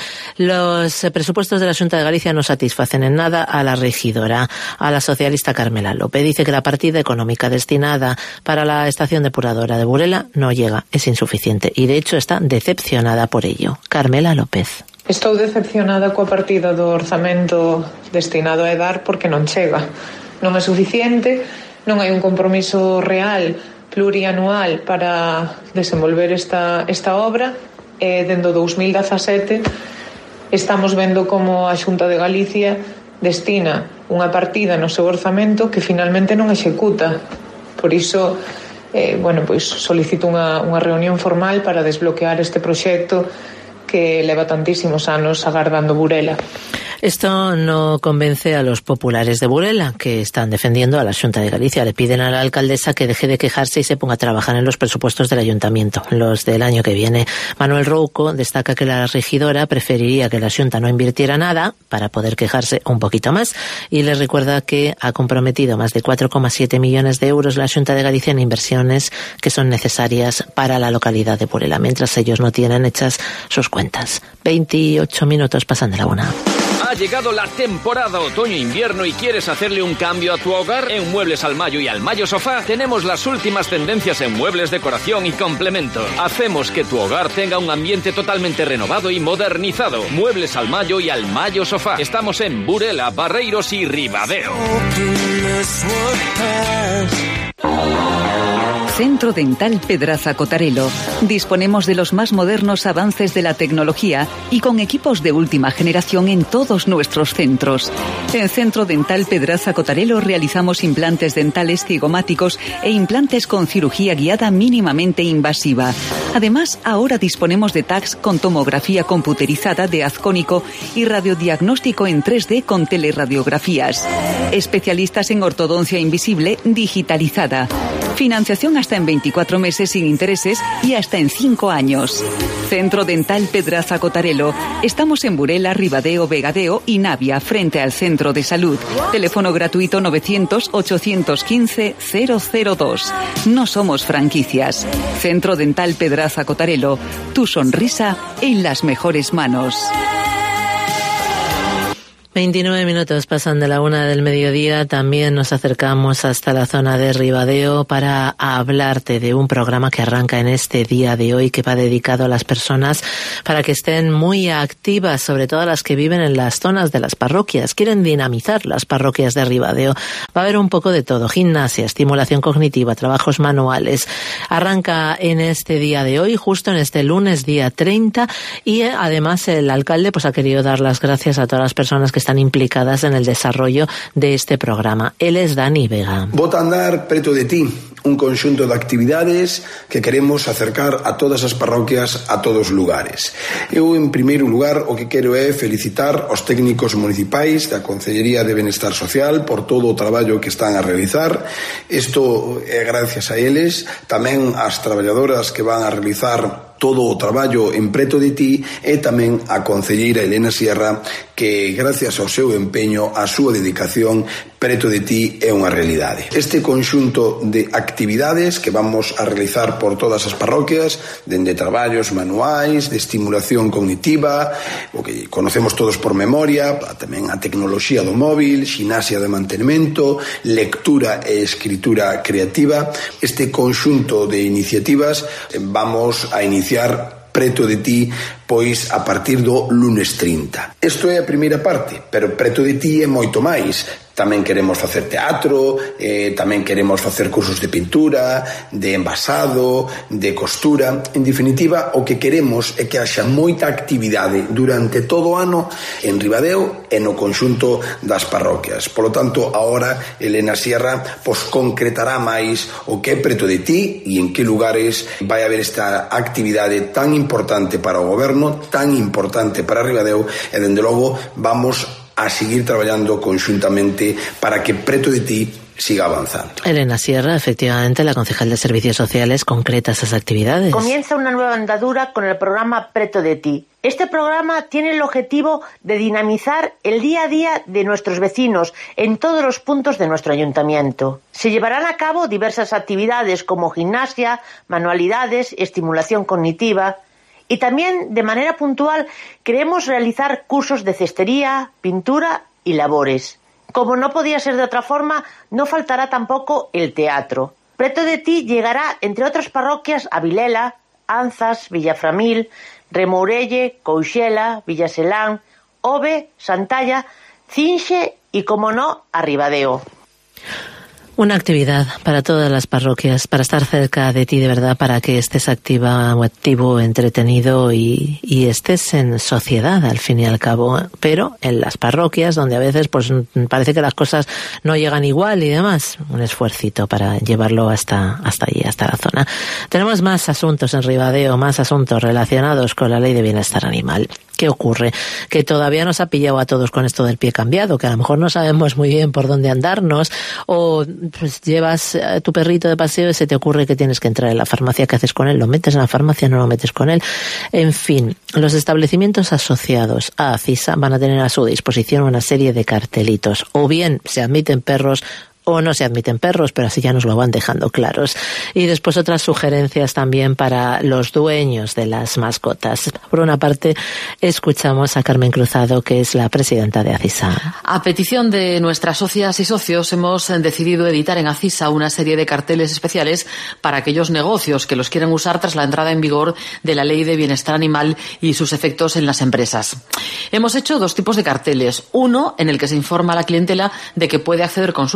los presupuestos de la Xunta de Galicia no satisfacen en nada a la regidora, a la socialista Carmela López. Dice que la partida económica destinada para la estación depuradora de Burela no llega, es insuficiente y de hecho está decepcionada por ello. Carmela López. Estou decepcionada coa partida do orzamento destinado a EDAR porque non chega. Non é suficiente, non hai un compromiso real plurianual para desenvolver esta obra e dende o 2017 estamos vendo como a Xunta de Galicia destina unha partida no seu orzamento que finalmente non executa. Por iso, solicito unha reunión formal para desbloquear este proxecto que leva tantísimos anos agardando Burela. Esto no convence a los populares de Burela, que están defendiendo a la Xunta de Galicia. Le piden a la alcaldesa que deje de quejarse y se ponga a trabajar en los presupuestos del ayuntamiento, los del año que viene. Manuel Rouco destaca que la regidora preferiría que la Xunta no invirtiera nada para poder quejarse un poquito más y le recuerda que ha comprometido más de 4,7 millones de euros la Xunta de Galicia en inversiones que son necesarias para la localidad de Burela, mientras ellos no tienen hechas sus cuentas. 28 minutos pasan de la una. Ha llegado la temporada otoño-invierno y quieres hacerle un cambio a tu hogar. En Muebles Al Mayo y Al Mayo Sofá tenemos las últimas tendencias en muebles, decoración y complementos. Hacemos que tu hogar tenga un ambiente totalmente renovado y modernizado. Muebles Al Mayo y Al Mayo Sofá. Estamos en Burela, Barreiros y Ribadeo. Centro Dental Pedraza Cotarelo. Disponemos de los más modernos avances de la tecnología y con equipos de última generación en todos nuestros centros. En Centro Dental Pedraza Cotarelo realizamos implantes dentales cigomáticos e implantes con cirugía guiada mínimamente invasiva. Además, ahora disponemos de tags con tomografía computerizada de haz cónico y radiodiagnóstico en 3D con teleradiografías. Especialistas en ortodoncia invisible digitalizada. Financiación hasta en 24 meses sin intereses y hasta en 5 años. Centro Dental Pedraza Cotarelo. Estamos en Burela, Ribadeo, Vegadeo y Navia, frente al Centro de Salud. Teléfono gratuito 900-815-002. No somos franquicias. Centro Dental Pedraza Cotarelo. Tu sonrisa en las mejores manos. 29 minutos pasan de la 1 del mediodía. También nos acercamos hasta la zona de Ribadeo para hablarte de un programa que arranca en este día de hoy, que va dedicado a las personas para que estén muy activas, sobre todo las que viven en las zonas de las parroquias. Quieren dinamizar las parroquias de Ribadeo. Va a haber un poco de todo: gimnasia, estimulación cognitiva, trabajos manuales. Arranca en este día de hoy, justo en este lunes, día 30, y además el alcalde ha querido dar las gracias a todas las personas que están implicadas en el desarrollo de este programa. Él es Dani Vega. Bota andar preto de ti, un conxunto de actividades que queremos acercar a todas as parroquias, a todos os lugares. Eu, en primeiro lugar, o que quero é felicitar os técnicos municipais da Consellería de Benestar Social por todo o traballo que están a realizar. Isto é gracias a eles, tamén ás traballadoras que van a realizar todo o traballo en preto de ti, e tamén a concelleira Elena Sierra, que gracias ao seu empeño, a súa dedicación, preto de ti é unha realidade. Este conxunto de actividades que vamos a realizar por todas as parroquias, dende traballos manuais, de estimulación cognitiva, o que conocemos todos por memoria, tamén a tecnoloxía do móvil, ximnasia de mantenimento, lectura e escritura creativa. Este conxunto de iniciativas vamos a iniciar preto de ti, pois a partir do lunes 30. Isto é a primeira parte, pero preto de ti é moito máis. Tamén queremos facer teatro, tamén queremos facer cursos de pintura, de envasado, de costura. En definitiva, o que queremos é que haxa moita actividade durante todo o ano en Ribadeo e no conxunto das parroquias. Polo tanto, agora Elena Sierra concretará máis o que é preto de ti e en que lugares vai haber esta actividade tan importante para o goberno, tan importante para Ribadeo, e dende logo vamos a seguir traballando conxuntamente para que preto de ti siga avanzando. Elena Sierra, efectivamente, la concejal de Servicios Sociales, concreta esas actividades. Comienza una nueva andadura con el programa Preto de ti. Este programa tiene el objetivo de dinamizar el día a día de nuestros vecinos en todos los puntos de nuestro ayuntamiento. Se llevarán a cabo diversas actividades como gimnasia, manualidades, estimulación cognitiva. Y también, de manera puntual, queremos realizar cursos de cestería, pintura y labores. Como no podía ser de otra forma, no faltará tampoco el teatro. Preto de ti llegará, entre otras parroquias, a Vilela, Anzas, Villaframil, Remourelle, Couxela, Villaselán, Ove, Santalla, Cinxe y, como no, a Ribadeo. Una actividad para todas las parroquias, para estar cerca de ti de verdad, para que estés activa o activo, entretenido y estés en sociedad al fin y al cabo, pero en las parroquias donde a veces parece que las cosas no llegan igual y demás. Un esfuercito para llevarlo hasta allí, hasta la zona. Tenemos más asuntos en Ribadeo, más asuntos relacionados con la Ley de Bienestar Animal. ¿Qué ocurre? Que todavía nos ha pillado a todos con esto del pie cambiado, que a lo mejor no sabemos muy bien por dónde andarnos, o pues llevas a tu perrito de paseo y se te ocurre que tienes que entrar en la farmacia. ¿Qué haces con él? ¿Lo metes en la farmacia? ¿No lo metes con él? En fin, los establecimientos asociados a ACISA van a tener a su disposición una serie de cartelitos. O bien se admiten perros o no se admiten perros, pero así ya nos lo van dejando claros. Y después otras sugerencias también para los dueños de las mascotas. Por una parte, escuchamos a Carmen Cruzado, que es la presidenta de ACISA. A petición de nuestras socias y socios, hemos decidido editar en ACISA una serie de carteles especiales para aquellos negocios que los quieran usar tras la entrada en vigor de la Ley de Bienestar Animal y sus efectos en las empresas. Hemos hecho dos tipos de carteles. Uno, en el que se informa a la clientela de que puede acceder con sus mascotas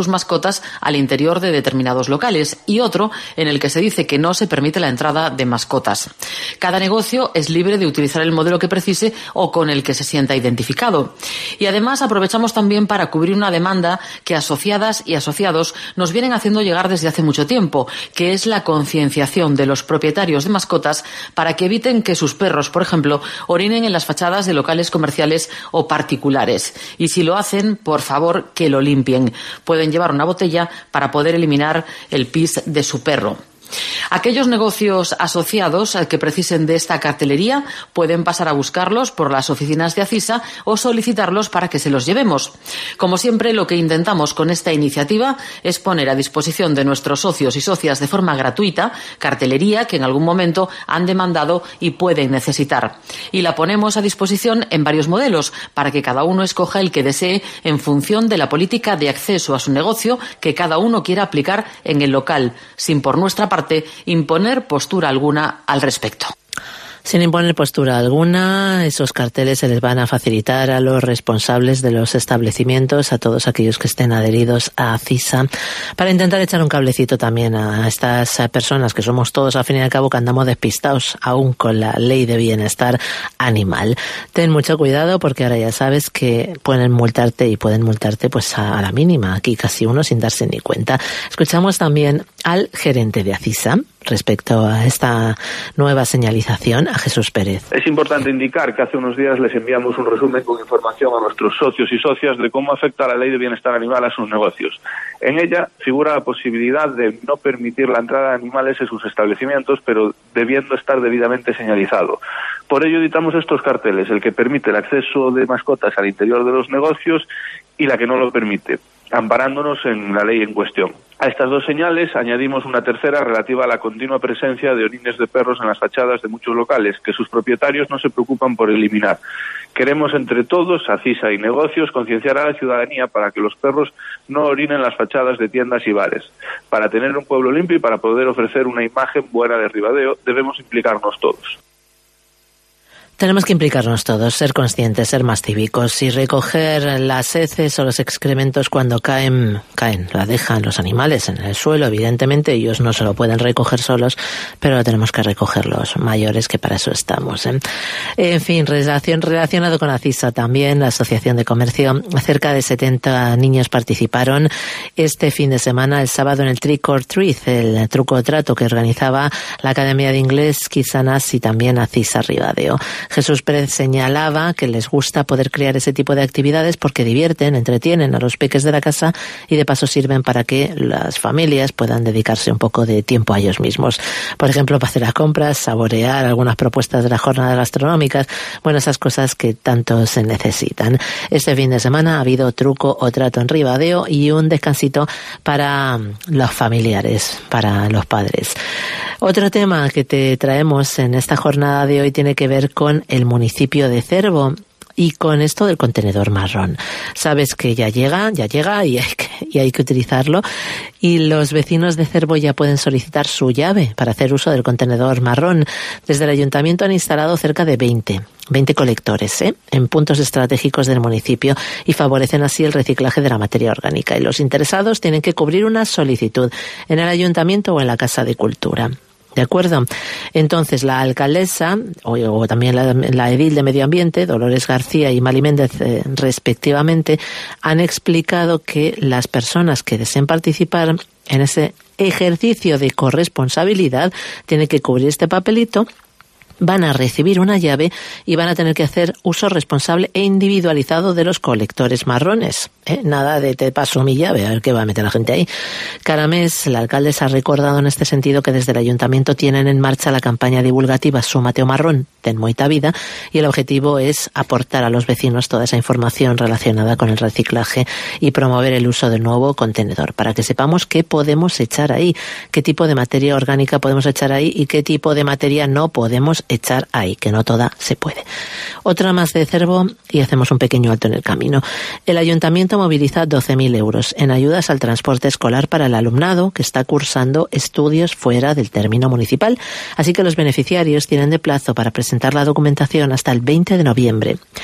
mascotas al interior de determinados locales y otro en el que se dice que no se permite la entrada de mascotas. Cada negocio es libre de utilizar el modelo que precise o con el que se sienta identificado. Y además aprovechamos también para cubrir una demanda que asociadas y asociados nos vienen haciendo llegar desde hace mucho tiempo, que es la concienciación de los propietarios de mascotas para que eviten que sus perros, por ejemplo, orinen en las fachadas de locales comerciales o particulares. Y si lo hacen, por favor, que lo limpien. Pueden llevar una botella para poder eliminar el pis de su perro. Aquellos negocios asociados que precisen de esta cartelería pueden pasar a buscarlos por las oficinas de Acisa o solicitarlos para que se los llevemos. Como siempre, lo que intentamos con esta iniciativa es poner a disposición de nuestros socios y socias de forma gratuita cartelería que en algún momento han demandado y pueden necesitar. Y la ponemos a disposición en varios modelos para que cada uno escoja el que desee en función de la política de acceso a su negocio que cada uno quiera aplicar en el local, sin por nuestra parte imponer postura alguna al respecto. Sin imponer postura alguna, esos carteles se les van a facilitar a los responsables de los establecimientos, a todos aquellos que estén adheridos a Acisa, para intentar echar un cablecito también a estas personas que somos todos, al fin y al cabo, que andamos despistados aún con la ley de bienestar animal. Ten mucho cuidado porque ahora ya sabes que pueden multarte pues a la mínima, aquí casi uno sin darse ni cuenta. Escuchamos también al gerente de Acisa respecto a esta nueva señalización, a Jesús Pérez. Es importante indicar que hace unos días les enviamos un resumen con información a nuestros socios y socias de cómo afecta la ley de bienestar animal a sus negocios. En ella figura la posibilidad de no permitir la entrada de animales en sus establecimientos, pero debiendo estar debidamente señalizado. Por ello editamos estos carteles, el que permite el acceso de mascotas al interior de los negocios y la que no lo permite, amparándonos en la ley en cuestión. A estas dos señales añadimos una tercera relativa a la continua presencia de orines de perros en las fachadas de muchos locales, que sus propietarios no se preocupan por eliminar. Queremos entre todos, Acisa y negocios, concienciar a la ciudadanía para que los perros no orinen en las fachadas de tiendas y bares. Para tener un pueblo limpio y para poder ofrecer una imagen buena de Ribadeo, debemos implicarnos todos. Tenemos que implicarnos todos, ser conscientes, ser más cívicos y recoger las heces o los excrementos cuando caen, la dejan los animales en el suelo. Evidentemente ellos no se lo pueden recoger solos, pero lo tenemos que recoger los mayores, que para eso estamos, ¿eh? En fin, relacionado con Acisa también, la Asociación de Comercio, cerca de 70 niños participaron este fin de semana, el sábado, en el Trick or Treat, el truco o trato que organizaba la Academia de Inglés Kisanas y también Acisa Ribadeo. Jesús Pérez señalaba que les gusta poder crear ese tipo de actividades porque divierten, entretienen a los peques de la casa y de paso sirven para que las familias puedan dedicarse un poco de tiempo a ellos mismos. Por ejemplo, para hacer las compras, saborear algunas propuestas de las jornadas gastronómicas, bueno, esas cosas que tanto se necesitan. Este fin de semana ha habido truco o trato en Ribadeo y un descansito para los familiares, para los padres. Otro tema que te traemos en esta jornada de hoy tiene que ver con el municipio de Cervo y con esto del contenedor marrón. Sabes que ya llega y hay que utilizarlo, y los vecinos de Cervo ya pueden solicitar su llave para hacer uso del contenedor marrón. Desde el ayuntamiento han instalado cerca de 20 colectores en puntos estratégicos del municipio y favorecen así el reciclaje de la materia orgánica. Y los interesados tienen que cubrir una solicitud en el ayuntamiento o en la Casa de Cultura. ¿De acuerdo? Entonces, la alcaldesa, o también la edil de Medio Ambiente, Dolores García y Mali Méndez, respectivamente, han explicado que las personas que deseen participar en ese ejercicio de corresponsabilidad tienen que cubrir este papelito, van a recibir una llave y van a tener que hacer uso responsable e individualizado de los colectores marrones. Nada de te paso mi llave, a ver qué va a meter la gente ahí. Caramés, la alcaldesa, ha recordado en este sentido que desde el ayuntamiento tienen en marcha la campaña divulgativa Súmate o Marrón, ten moita vida, y el objetivo es aportar a los vecinos toda esa información relacionada con el reciclaje y promover el uso del nuevo contenedor, para que sepamos qué podemos echar ahí, qué tipo de materia orgánica podemos echar ahí y qué tipo de materia no podemos echar ahí, que no toda se puede. Otra más de Cervo y hacemos un pequeño alto en el camino. El ayuntamiento moviliza 12.000 euros en ayudas al transporte escolar para el alumnado que está cursando estudios fuera del término municipal, así que los beneficiarios tienen de plazo para presentar la documentación hasta el 20 de noviembre.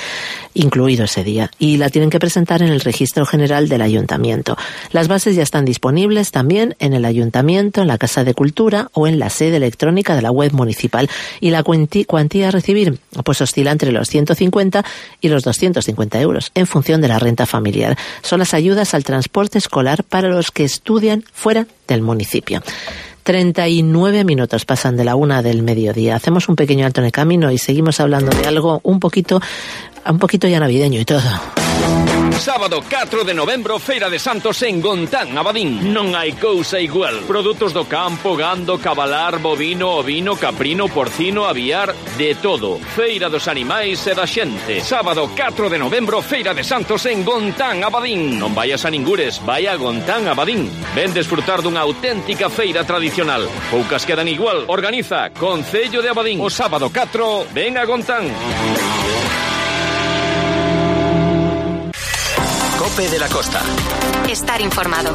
incluido ese día, y la tienen que presentar en el Registro General del Ayuntamiento. Las bases ya están disponibles también en el Ayuntamiento, en la Casa de Cultura o en la sede electrónica de la web municipal, y la cuantía a recibir pues oscila entre los 150 y los 250 euros en función de la renta familiar. Son las ayudas al transporte escolar para los que estudian fuera del municipio. 39 minutos pasan de la 1 del mediodía. Hacemos un pequeño alto en el camino y seguimos hablando de algo un poquito ya navideño y todo. Sábado 4 de novembro, Feira de Santos en Gontán, Abadín. Non hai cousa igual. Produtos do campo, gando, cabalar, bovino, ovino, caprino, porcino, aviar, de todo. Feira dos animais e da xente. Sábado 4 de novembro, Feira de Santos en Gontán, Abadín. Non vayas a ningures, vai a Gontán, Abadín. Ven desfrutar dunha auténtica feira tradicional. Poucas quedan igual. Organiza Concello de Abadín. O sábado 4, ven a Gontán. Cope de la Costa. Estar informado.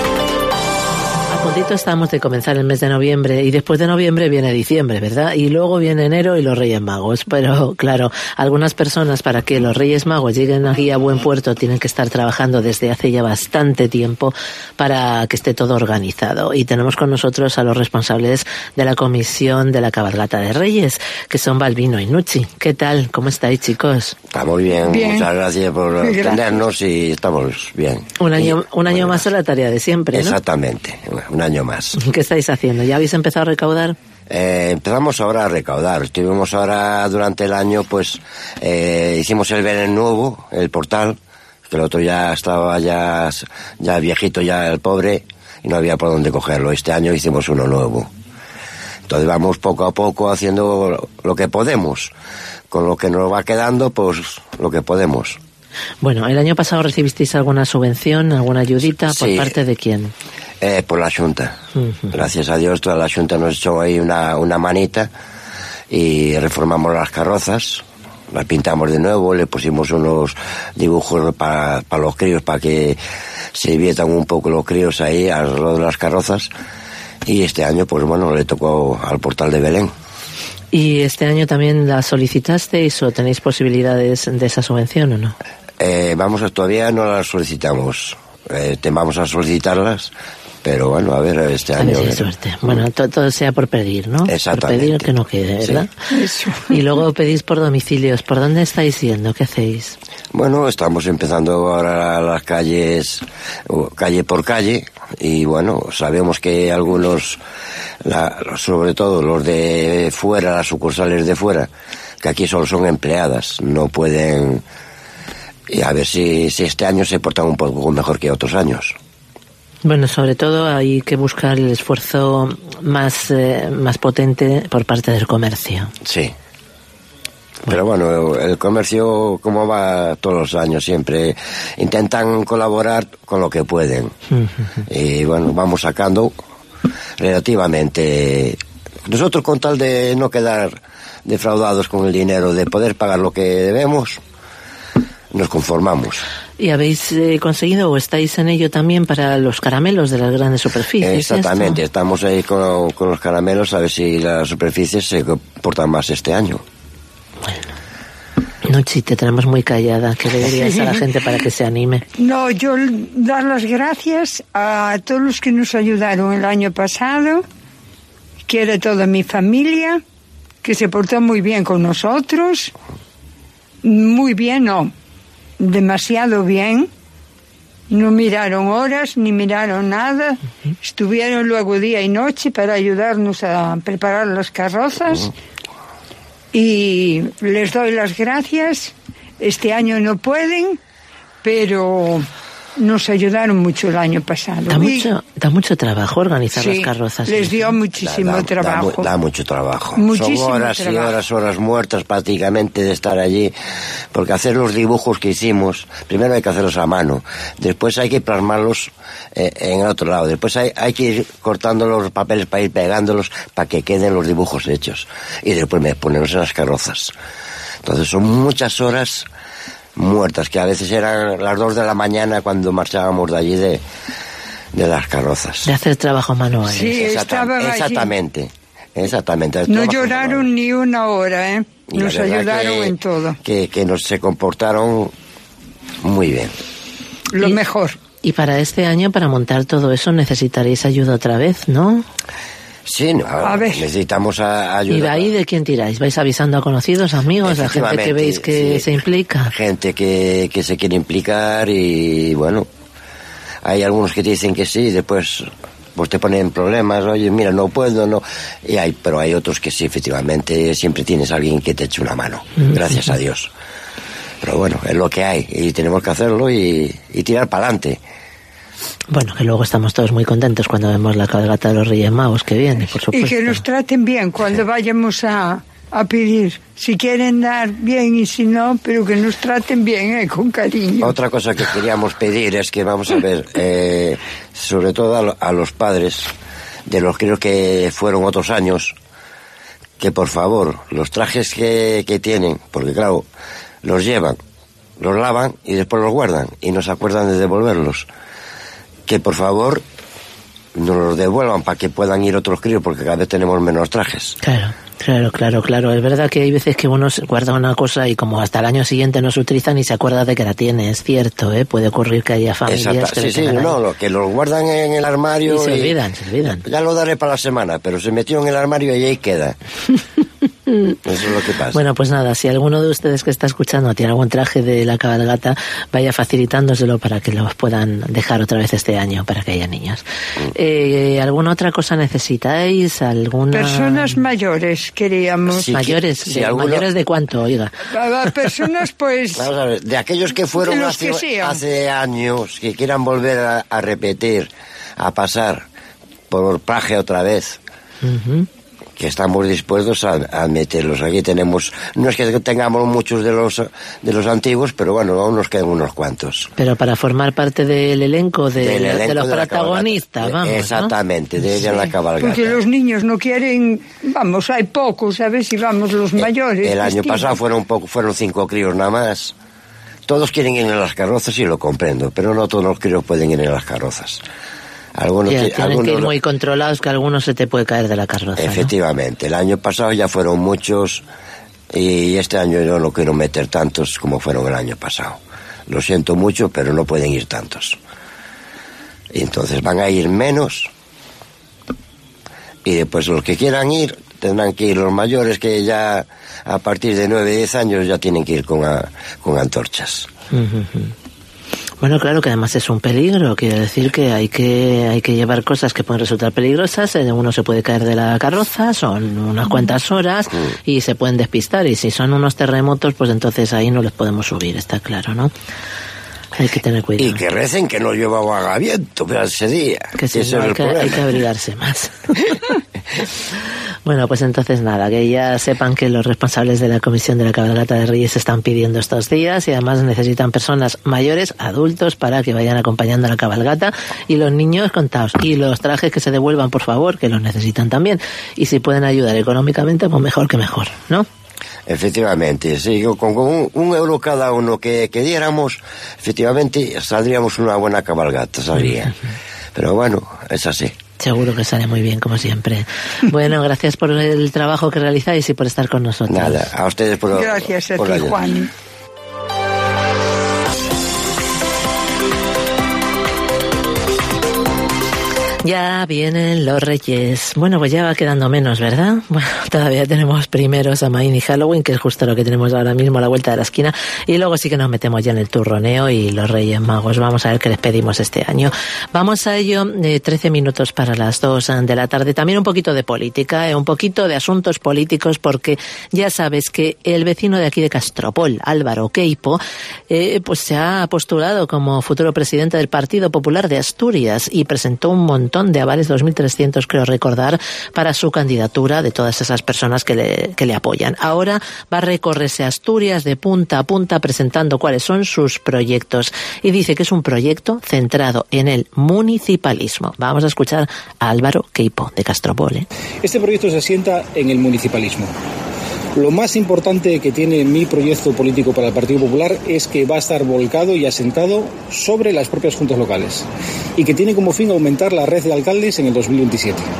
A puntito estamos de comenzar el mes de noviembre y después de noviembre viene diciembre, ¿verdad? Y luego viene enero y los Reyes Magos. Pero claro, algunas personas para que los Reyes Magos lleguen aquí a buen puerto tienen que estar trabajando desde hace ya bastante tiempo para que esté todo organizado. Y tenemos con nosotros a los responsables de la comisión de la cabalgata de Reyes, que son Balbino y Nucci. ¿Qué tal? ¿Cómo estáis, chicos? Estamos bien. Muchas gracias por atendernos y estamos bien. Un año más en la tarea de siempre, ¿no? Exactamente. Un año más. ¿Qué estáis haciendo? ¿Ya habéis empezado a recaudar? Empezamos ahora a recaudar. Estuvimos ahora durante el año, pues hicimos el Belén nuevo, el portal, que el otro ya estaba ya viejito, ya el pobre, y no había por dónde cogerlo. Este año hicimos uno nuevo. Entonces vamos poco a poco haciendo lo que podemos. Con lo que nos va quedando, pues lo que podemos. Bueno, el año pasado recibisteis alguna subvención, alguna ayudita, ¿por parte de quién? Por la Xunta. Gracias a Dios, toda la Xunta nos echó ahí una manita y reformamos las carrozas, las pintamos de nuevo, le pusimos unos dibujos para los críos, para que se diviertan un poco los críos ahí alrededor de las carrozas, y este año, pues bueno, le tocó al portal de Belén. ¿Y este año también la solicitasteis o tenéis posibilidades de esa subvención o no? Todavía no las solicitamos. Vamos a solicitarlas, pero bueno, a ver, este año. A ver si suerte. Bueno, todo sea por pedir, ¿no? Exactamente. Por pedir que no quede, ¿verdad? Sí. Y luego pedís por domicilios. ¿Por dónde estáis yendo? ¿Qué hacéis? Bueno, estamos empezando ahora las calles, calle por calle, y bueno, sabemos que algunos, sobre todo los de fuera, las sucursales de fuera, que aquí solo son empleadas, no pueden. Y a ver si este año se portan un poco mejor que otros años. Bueno, sobre todo hay que buscar el esfuerzo más potente por parte del comercio. Sí. Pero bueno, el comercio, como va todos los años, siempre intentan colaborar con lo que pueden. Y bueno, vamos sacando relativamente. Nosotros, con tal de no quedar defraudados con el dinero, de poder pagar lo que debemos, nos conformamos. ¿Y habéis conseguido o estáis en ello también para los caramelos de las grandes superficies? Exactamente, estamos ahí con los caramelos, a ver si las superficies se portan más este año. Bueno, Nucci, te tenemos muy callada. ¿Qué le dirías a la gente para que se anime? No, yo dar las gracias a todos los que nos ayudaron el año pasado, que era toda mi familia, que se portó muy bien con nosotros. Muy bien, no. Demasiado bien. No miraron horas ni miraron nada. Estuvieron luego día y noche para ayudarnos a preparar las carrozas. Y les doy las gracias. Este año no pueden, pero nos ayudaron mucho el año pasado. Da mucho trabajo organizar las carrozas. Les dio muchísimo trabajo. Da mucho trabajo. Muchísimo Son horas trabajo. y horas muertas prácticamente de estar allí, porque hacer los dibujos que hicimos, primero hay que hacerlos a mano, después hay que plasmarlos en el otro lado, después hay que ir cortando los papeles para ir pegándolos para que queden los dibujos hechos, y después ponerlos en las carrozas. Entonces son muchas horas muertas, que a veces eran las 2 de la mañana cuando marchábamos de allí de las carrozas. De hacer trabajo manual. Sí, estaban allí. Exactamente. No lloraron ni una hora, Y nos ayudaron en todo. Que nos se comportaron muy bien. Lo mejor. Y para este año, para montar todo eso, necesitaréis ayuda otra vez, ¿no? Sí, no, necesitamos ayuda. ¿Y de ahí de quién tiráis? ¿Vais avisando a conocidos, amigos, a gente que veis que se implica? Gente que se quiere implicar y bueno, hay algunos que te dicen que sí y después pues te ponen problemas, oye, mira, no puedo, no. Pero hay otros que sí, efectivamente, siempre tienes a alguien que te eche una mano, gracias a Dios. Pero bueno, es lo que hay y tenemos que hacerlo y tirar para adelante. Bueno, que luego estamos todos muy contentos cuando vemos la cabalgata de los Reyes Magos que viene, por supuesto. Y que nos traten bien cuando vayamos a pedir. Si quieren dar bien y si no, pero que nos traten bien, con cariño. Otra cosa que queríamos pedir es que, vamos a ver, sobre todo a los padres de los creo que fueron otros años, que por favor, los trajes que tienen, porque claro, los llevan, los lavan y después los guardan y no se acuerdan de devolverlos. Que por favor nos los devuelvan para que puedan ir otros críos, porque cada vez tenemos menos trajes. Claro. Es verdad que hay veces que uno guarda una cosa y como hasta el año siguiente no se utiliza ni se acuerda de que la tiene. Es cierto, puede ocurrir que haya familias que los guardan en el armario y se olvidan. Ya lo daré para la semana, pero se metió en el armario y ahí queda. Eso es lo que pasa. Bueno, pues nada, si alguno de ustedes que está escuchando tiene algún traje de la cabalgata, vaya facilitándoselo para que los puedan dejar otra vez este año, para que haya niños. ¿Alguna otra cosa necesitáis? Personas mayores, queríamos. Sí, mayores, ¿mayores de cuánto, oiga? Personas, pues... Vamos a ver, de aquellos que fueron hace años, que quieran volver a repetir, a pasar por Praje otra vez. Que estamos dispuestos a meterlos. Aquí tenemos, no es que tengamos muchos de los antiguos, pero bueno, aún nos quedan unos cuantos. Pero para formar parte del elenco de los protagonistas, vamos, exactamente, de la cabalgata. Porque los niños no quieren, vamos, hay pocos, a ver si vamos los mayores. El año pasado fueron 5 críos nada más. Todos quieren ir en las carrozas y lo comprendo, pero no todos los críos pueden ir en las carrozas. Tienen que ir muy controlados, que algunos se te puede caer de la carroza. Efectivamente, ¿no? El año pasado ya fueron muchos y este año yo no quiero meter tantos como fueron el año pasado. Lo siento mucho, pero no pueden ir tantos. Y entonces van a ir menos y después los que quieran ir tendrán que ir los mayores, que ya a partir de 9-10 años ya tienen que ir con antorchas. Bueno, claro que además es un peligro, quiere decir que hay que llevar cosas que pueden resultar peligrosas, uno se puede caer de la carroza, son unas cuantas horas y se pueden despistar, y si son unos terremotos, pues entonces ahí no les podemos subir, está claro, ¿no? Hay que tener cuidado. Y que recen que no llevaba agaviento ese día. Que sí, hay que abrigarse más. Bueno, pues entonces nada, que ya sepan que los responsables de la Comisión de la Cabalgata de Reyes están pidiendo estos días y además necesitan personas mayores, adultos, para que vayan acompañando a la cabalgata, y los niños contados. Y los trajes que se devuelvan, por favor, que los necesitan también. Y si pueden ayudar económicamente, pues mejor que mejor, ¿no? Efectivamente, sí, con un euro cada uno que diéramos, efectivamente saldríamos una buena cabalgata, salía. Pero bueno, es así. Seguro que sale muy bien, como siempre. Bueno, gracias por el trabajo que realizáis y por estar con nosotros. Nada, a ustedes por... Gracias a ti, Juan. Ya vienen los Reyes. Bueno, pues ya va quedando menos, ¿verdad? Bueno, todavía tenemos primero Samhain y Halloween, que es justo lo que tenemos ahora mismo a la vuelta de la esquina, y luego sí que nos metemos ya en el turroneo y los Reyes Magos. Vamos a ver qué les pedimos este año. Vamos a ello, 13 minutos para las 2 de la tarde. También un poquito de política, un poquito de asuntos políticos, porque ya sabes que el vecino de aquí de Castropol, Álvaro Queipo, pues se ha postulado como futuro presidente del Partido Popular de Asturias y presentó un montón de avales, 2.300 creo recordar, para su candidatura, de todas esas personas que le apoyan. Ahora va a recorrerse Asturias de punta a punta presentando cuáles son sus proyectos, y dice que es un proyecto centrado en el municipalismo. Vamos a escuchar a Álvaro Queipo de Castropol. Este proyecto se asienta en el municipalismo. Lo más importante que tiene mi proyecto político para el Partido Popular es que va a estar volcado y asentado sobre las propias juntas locales y que tiene como fin aumentar la red de alcaldes en el 2027.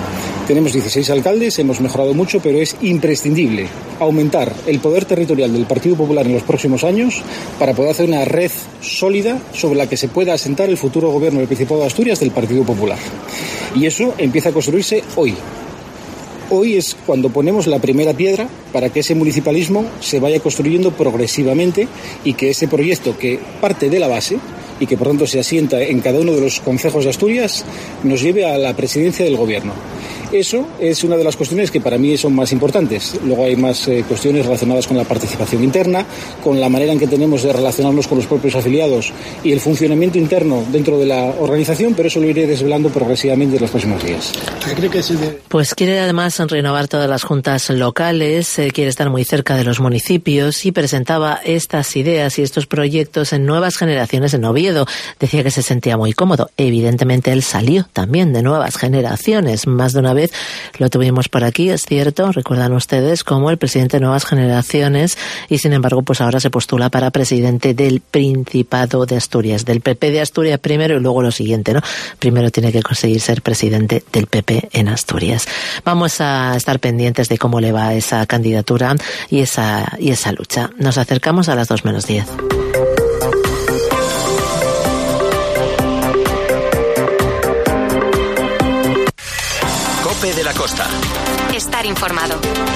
Tenemos 16 alcaldes, hemos mejorado mucho, pero es imprescindible aumentar el poder territorial del Partido Popular en los próximos años para poder hacer una red sólida sobre la que se pueda asentar el futuro gobierno del Principado de Asturias del Partido Popular. Y eso empieza a construirse hoy. Hoy es cuando ponemos la primera piedra para que ese municipalismo se vaya construyendo progresivamente y que ese proyecto que parte de la base y que por tanto se asienta en cada uno de los concejos de Asturias nos lleve a la presidencia del gobierno. Eso es una de las cuestiones que para mí son más importantes. Luego hay más cuestiones relacionadas con la participación interna, con la manera en que tenemos de relacionarnos con los propios afiliados y el funcionamiento interno dentro de la organización, pero eso lo iré desvelando progresivamente en los próximos días. Pues quiere además renovar todas las juntas locales, quiere estar muy cerca de los municipios y presentaba estas ideas y estos proyectos en Nuevas Generaciones en Oviedo. Decía que se sentía muy cómodo. Evidentemente él salió también de Nuevas Generaciones. Más de una vez lo tuvimos por aquí, es cierto, recuerdan ustedes, como el presidente de Nuevas Generaciones, y sin embargo pues ahora se postula para presidente del Principado de Asturias, del PP de Asturias primero y luego lo siguiente, ¿no? Primero tiene que conseguir ser presidente del PP en Asturias. Vamos a estar pendientes de cómo le va esa candidatura y esa lucha. Nos acercamos a las 2:10. COPE de la Costa. Estar informado.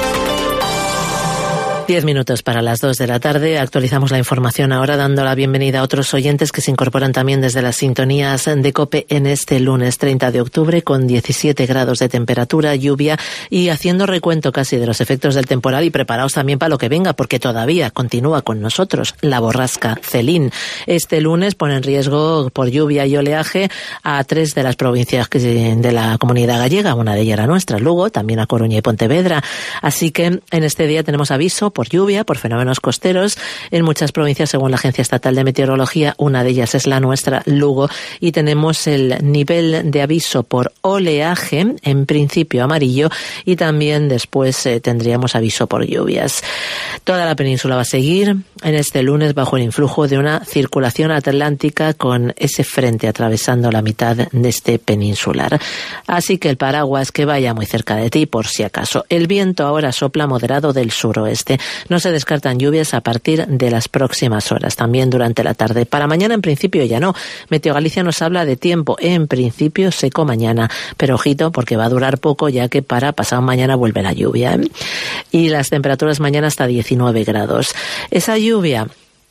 10 minutos para las 2 de la tarde. Actualizamos la información ahora dando la bienvenida a otros oyentes que se incorporan también desde las sintonías de COPE en este lunes 30 de octubre con 17 grados de temperatura, lluvia y haciendo recuento casi de los efectos del temporal y preparados también para lo que venga porque todavía continúa con nosotros la borrasca Celín. Este lunes pone en riesgo por lluvia y oleaje a 3 de las provincias de la Comunidad Gallega, una de ellas la nuestra, Lugo, también a Coruña y Pontevedra. Así que en este día tenemos aviso por lluvia, por fenómenos costeros en muchas provincias según la Agencia Estatal de Meteorología, una de ellas es la nuestra, Lugo, y tenemos el nivel de aviso por oleaje, en principio amarillo, y también después tendríamos aviso por lluvias. Toda la península va a seguir en este lunes bajo el influjo de una circulación atlántica con ese frente atravesando la mitad de este peninsular. Así que el paraguas que vaya muy cerca de ti por si acaso. El viento ahora sopla moderado del suroeste. No se descartan lluvias a partir de las próximas horas, también durante la tarde. Para mañana en principio ya no. Meteo Galicia nos habla de tiempo en principio seco mañana, pero ojito porque va a durar poco ya que para pasado mañana vuelve la lluvia, ¿eh? Y las temperaturas mañana hasta 19 grados. Esa lluvia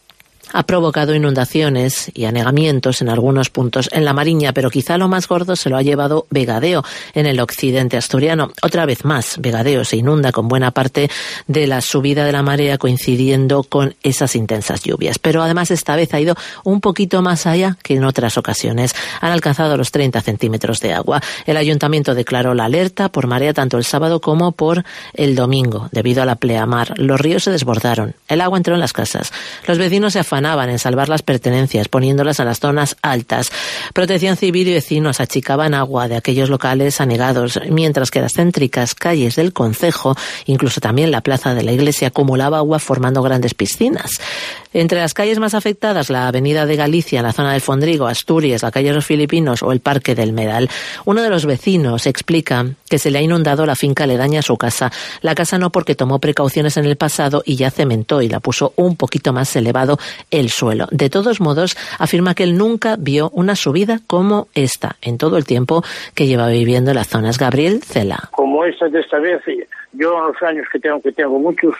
ha provocado inundaciones y anegamientos en algunos puntos en la Mariña, pero quizá lo más gordo se lo ha llevado Vegadeo, en el occidente asturiano. Otra vez más, Vegadeo se inunda con buena parte de la subida de la marea coincidiendo con esas intensas lluvias. Pero además esta vez ha ido un poquito más allá que en otras ocasiones. Han alcanzado los 30 centímetros de agua. El ayuntamiento declaró la alerta por marea tanto el sábado como por el domingo, debido a la pleamar. Los ríos se desbordaron, el agua entró en las casas. Los vecinos se afanaban en salvar las pertenencias, poniéndolas a las zonas altas. Protección Civil y vecinos achicaban agua de aquellos locales anegados, mientras que las céntricas calles del concejo, incluso también la plaza de la iglesia, acumulaba agua formando grandes piscinas. Entre las calles más afectadas, la Avenida de Galicia, en la zona del Fondrigo, Asturias, la calle de los Filipinos o el Parque del Medal. Uno de los vecinos explica que se le ha inundado la finca aledaña a su casa. La casa no, porque tomó precauciones en el pasado y ya cementó y la puso un poquito más elevado el suelo. De todos modos, afirma que él nunca vio una subida como esta en todo el tiempo que lleva viviendo en las zonas. Gabriel Cela. Como esta de esta vez, yo en los años que tengo muchos,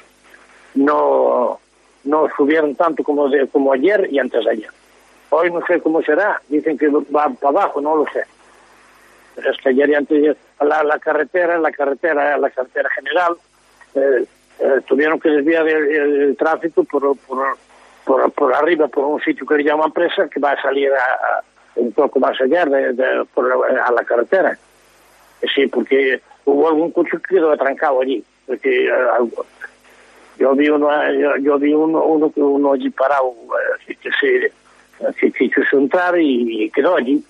no subieron tanto como ayer y antes de ayer. Hoy no sé cómo será, dicen que va para abajo, no lo sé. Pero es que ayer y antes la carretera general tuvieron que desviar el tráfico por arriba, por un sitio que le llaman Presa, que va a salir un poco más allá a la carretera. Sí, porque hubo algún coche que quedó atrancado allí, porque yo vi uno allí parado, que se quiso entrar y quedó allí.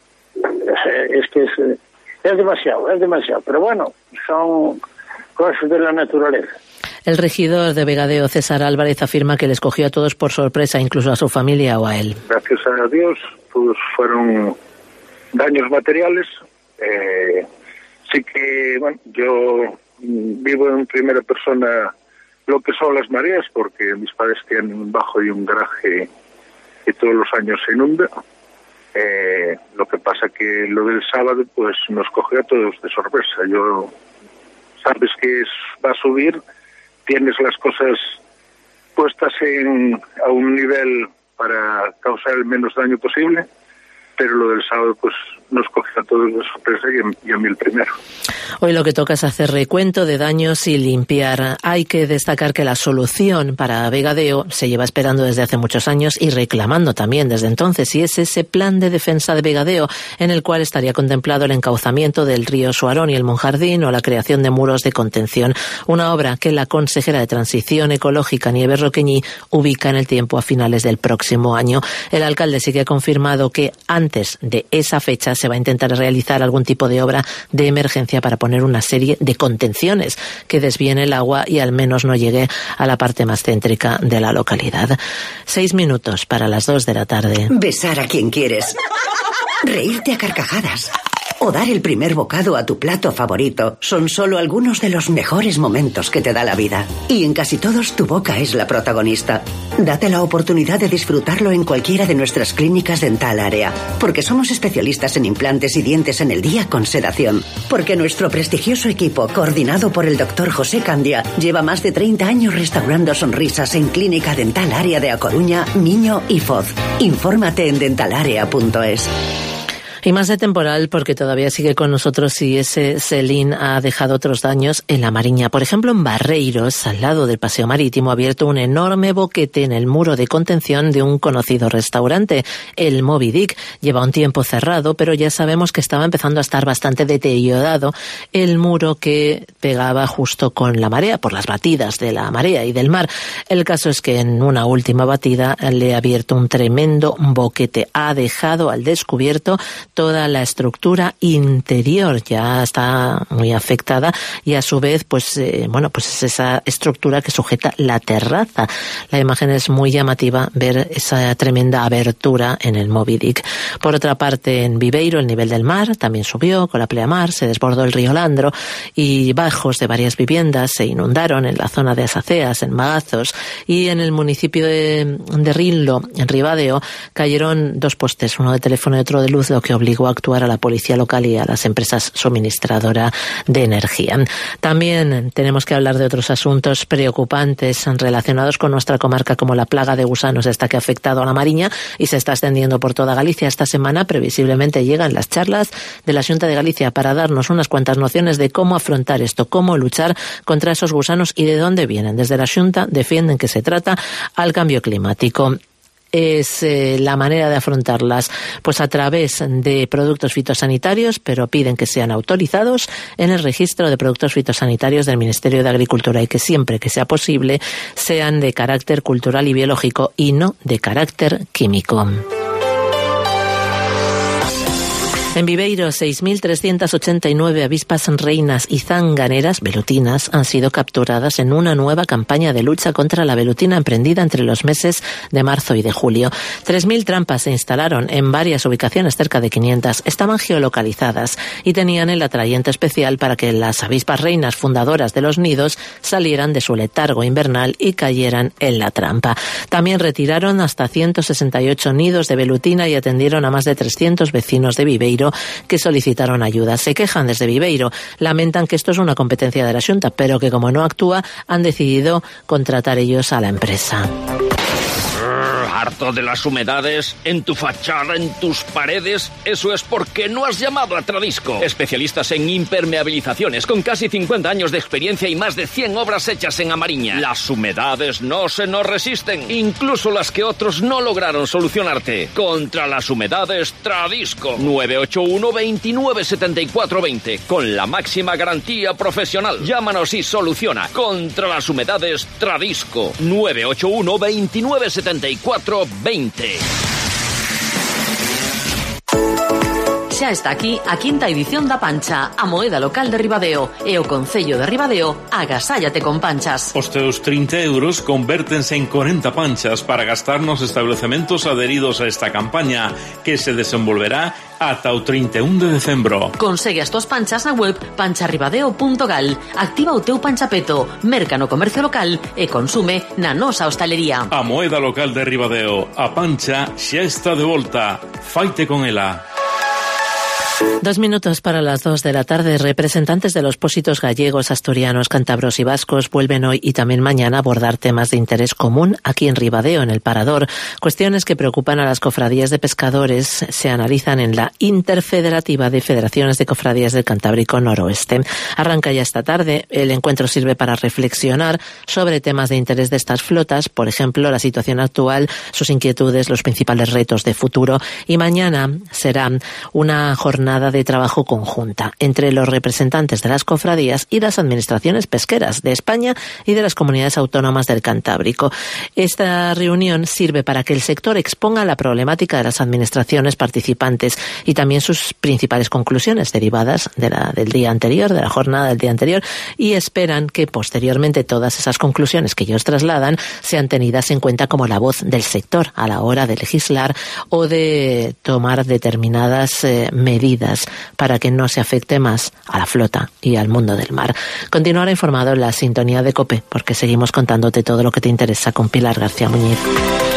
Es demasiado, pero bueno, son cosas de la naturaleza. El regidor de Vegadeo, César Álvarez, afirma que les cogió a todos por sorpresa, incluso a su familia o a él. Gracias a Dios, pues fueron daños materiales. Así que, bueno, yo vivo en primera persona lo que son las mareas, porque mis padres tienen un bajo y un garaje que todos los años se inunda. Lo que pasa que lo del sábado pues nos cogió a todos de sorpresa. Sabes que va a subir, tienes las cosas puestas a un nivel para causar el menos daño posible, pero lo del sábado pues nos cogió a todos de sorpresa y a mí el primero. Hoy lo que toca es hacer recuento de daños y limpiar. Hay que destacar que la solución para Vegadeo se lleva esperando desde hace muchos años y reclamando también desde entonces, y es ese plan de defensa de Vegadeo, en el cual estaría contemplado el encauzamiento del río Suarón y el Monjardín o la creación de muros de contención, una obra que la consejera de Transición Ecológica, Nieves Roqueñi, ubica en el tiempo a finales del próximo año. El alcalde sí que ha confirmado que antes de esa fecha se va a intentar realizar algún tipo de obra de emergencia para poner una serie de contenciones que desvíen el agua y al menos no llegue a la parte más céntrica de la localidad. 6 minutos para las 2 de la tarde. Besar a quien quieres. Reírte a carcajadas. O dar el primer bocado a tu plato favorito son solo algunos de los mejores momentos que te da la vida. Y en casi todos tu boca es la protagonista. Date la oportunidad de disfrutarlo en cualquiera de nuestras clínicas Dental Area, porque somos especialistas en implantes y dientes en el día con sedación. Porque nuestro prestigioso equipo, coordinado por el Dr. José Candia, lleva más de 30 años restaurando sonrisas en Clínica Dental Area de A Coruña, Miño y Foz. Infórmate en dentalarea.es. Y más de temporal, porque todavía sigue con nosotros y ese Celín ha dejado otros daños en la Mariña. Por ejemplo, en Barreiros, al lado del Paseo Marítimo, ha abierto un enorme boquete en el muro de contención de un conocido restaurante, el Moby Dick. Lleva un tiempo cerrado, pero ya sabemos que estaba empezando a estar bastante deteriorado el muro que pegaba justo con la marea, por las batidas de la marea y del mar. El caso es que en una última batida le ha abierto un tremendo boquete. Ha dejado al descubierto toda la estructura interior, ya está muy afectada, y a su vez pues es esa estructura que sujeta la terraza. La imagen es muy llamativa, ver esa tremenda abertura en el Moby Dick. Por otra parte, en Viveiro el nivel del mar también subió con la pleamar, se desbordó el río Landro y bajos de varias viviendas se inundaron en la zona de Asaceas, en Magazos, y en el municipio de Rinlo, en Ribadeo, cayeron 2 postes, uno de teléfono y otro de luz, lo que obligó a actuar a la policía local y a las empresas suministradoras de energía. También tenemos que hablar de otros asuntos preocupantes relacionados con nuestra comarca, como la plaga de gusanos esta que ha afectado a la Mariña y se está extendiendo por toda Galicia. Esta semana previsiblemente llegan las charlas de la Xunta de Galicia para darnos unas cuantas nociones de cómo afrontar esto, cómo luchar contra esos gusanos y de dónde vienen. Desde la Xunta defienden que se trata al cambio climático. Es la manera de afrontarlas pues a través de productos fitosanitarios, pero piden que sean autorizados en el registro de productos fitosanitarios del Ministerio de Agricultura y que siempre que sea posible sean de carácter cultural y biológico y no de carácter químico. En Viveiro, 6.389 avispas reinas y zanganeras velutinas han sido capturadas en una nueva campaña de lucha contra la velutina emprendida entre los meses de marzo y de julio. 3.000 trampas se instalaron en varias ubicaciones, cerca de 500. Estaban geolocalizadas y tenían el atrayente especial para que las avispas reinas fundadoras de los nidos salieran de su letargo invernal y cayeran en la trampa. También retiraron hasta 168 nidos de velutina y atendieron a más de 300 vecinos de Viveiro que solicitaron ayuda. Se quejan desde Viveiro, lamentan que esto es una competencia de la Xunta, pero que como no actúa, han decidido contratar ellos a la empresa. ¿Harto de las humedades en tu fachada, en tus paredes? Eso es porque no has llamado a Tradisco. Especialistas en impermeabilizaciones, con casi 50 años de experiencia y más de 100 obras hechas en Amariña. Las humedades no se nos resisten, incluso las que otros no lograron solucionarte. Contra las humedades, Tradisco. 981 29 74 20. Con la máxima garantía profesional. Llámanos y soluciona. Contra las humedades, Tradisco. 981 29 74 20. Xa está aquí a quinta edición da Pancha, a moeda local de Ribadeo, e o Concello de Ribadeo agasállate con panchas. Os teus 30 euros convértense en 40 panchas para gastar nos estabelecementos adheridos a esta campaña, que se desenvolverá ata o 31 de decembro. Consegue as túas panchas na web pancharribadeo.gal. Activa o teu panchapeto, merca no comercio local e consume na nosa hostalería. A moeda local de Ribadeo, a pancha xa está de volta. Faite con ela. 2 minutos para las 2 de la tarde. Representantes de los pósitos gallegos, asturianos, cántabros y vascos vuelven hoy y también mañana a abordar temas de interés común aquí en Ribadeo, en el Parador. Cuestiones que preocupan a las cofradías de pescadores se analizan en la Interfederativa de Federaciones de Cofradías del Cantábrico Noroeste. Arranca ya esta tarde. El encuentro sirve para reflexionar sobre temas de interés de estas flotas, por ejemplo, la situación actual, sus inquietudes, los principales retos de futuro. Y mañana será una jornada de trabajo conjunta entre los representantes de las cofradías y las administraciones pesqueras de España y de las comunidades autónomas del Cantábrico. Esta reunión sirve para que el sector exponga la problemática de las administraciones participantes y también sus principales conclusiones derivadas del día anterior, de la jornada del día anterior, y esperan que posteriormente todas esas conclusiones que ellos trasladan sean tenidas en cuenta como la voz del sector a la hora de legislar o de tomar determinadas medidas para que no se afecte más a la flota y al mundo del mar. Continuar informado en la sintonía de COPE, porque seguimos contándote todo lo que te interesa con Pilar García Muñiz.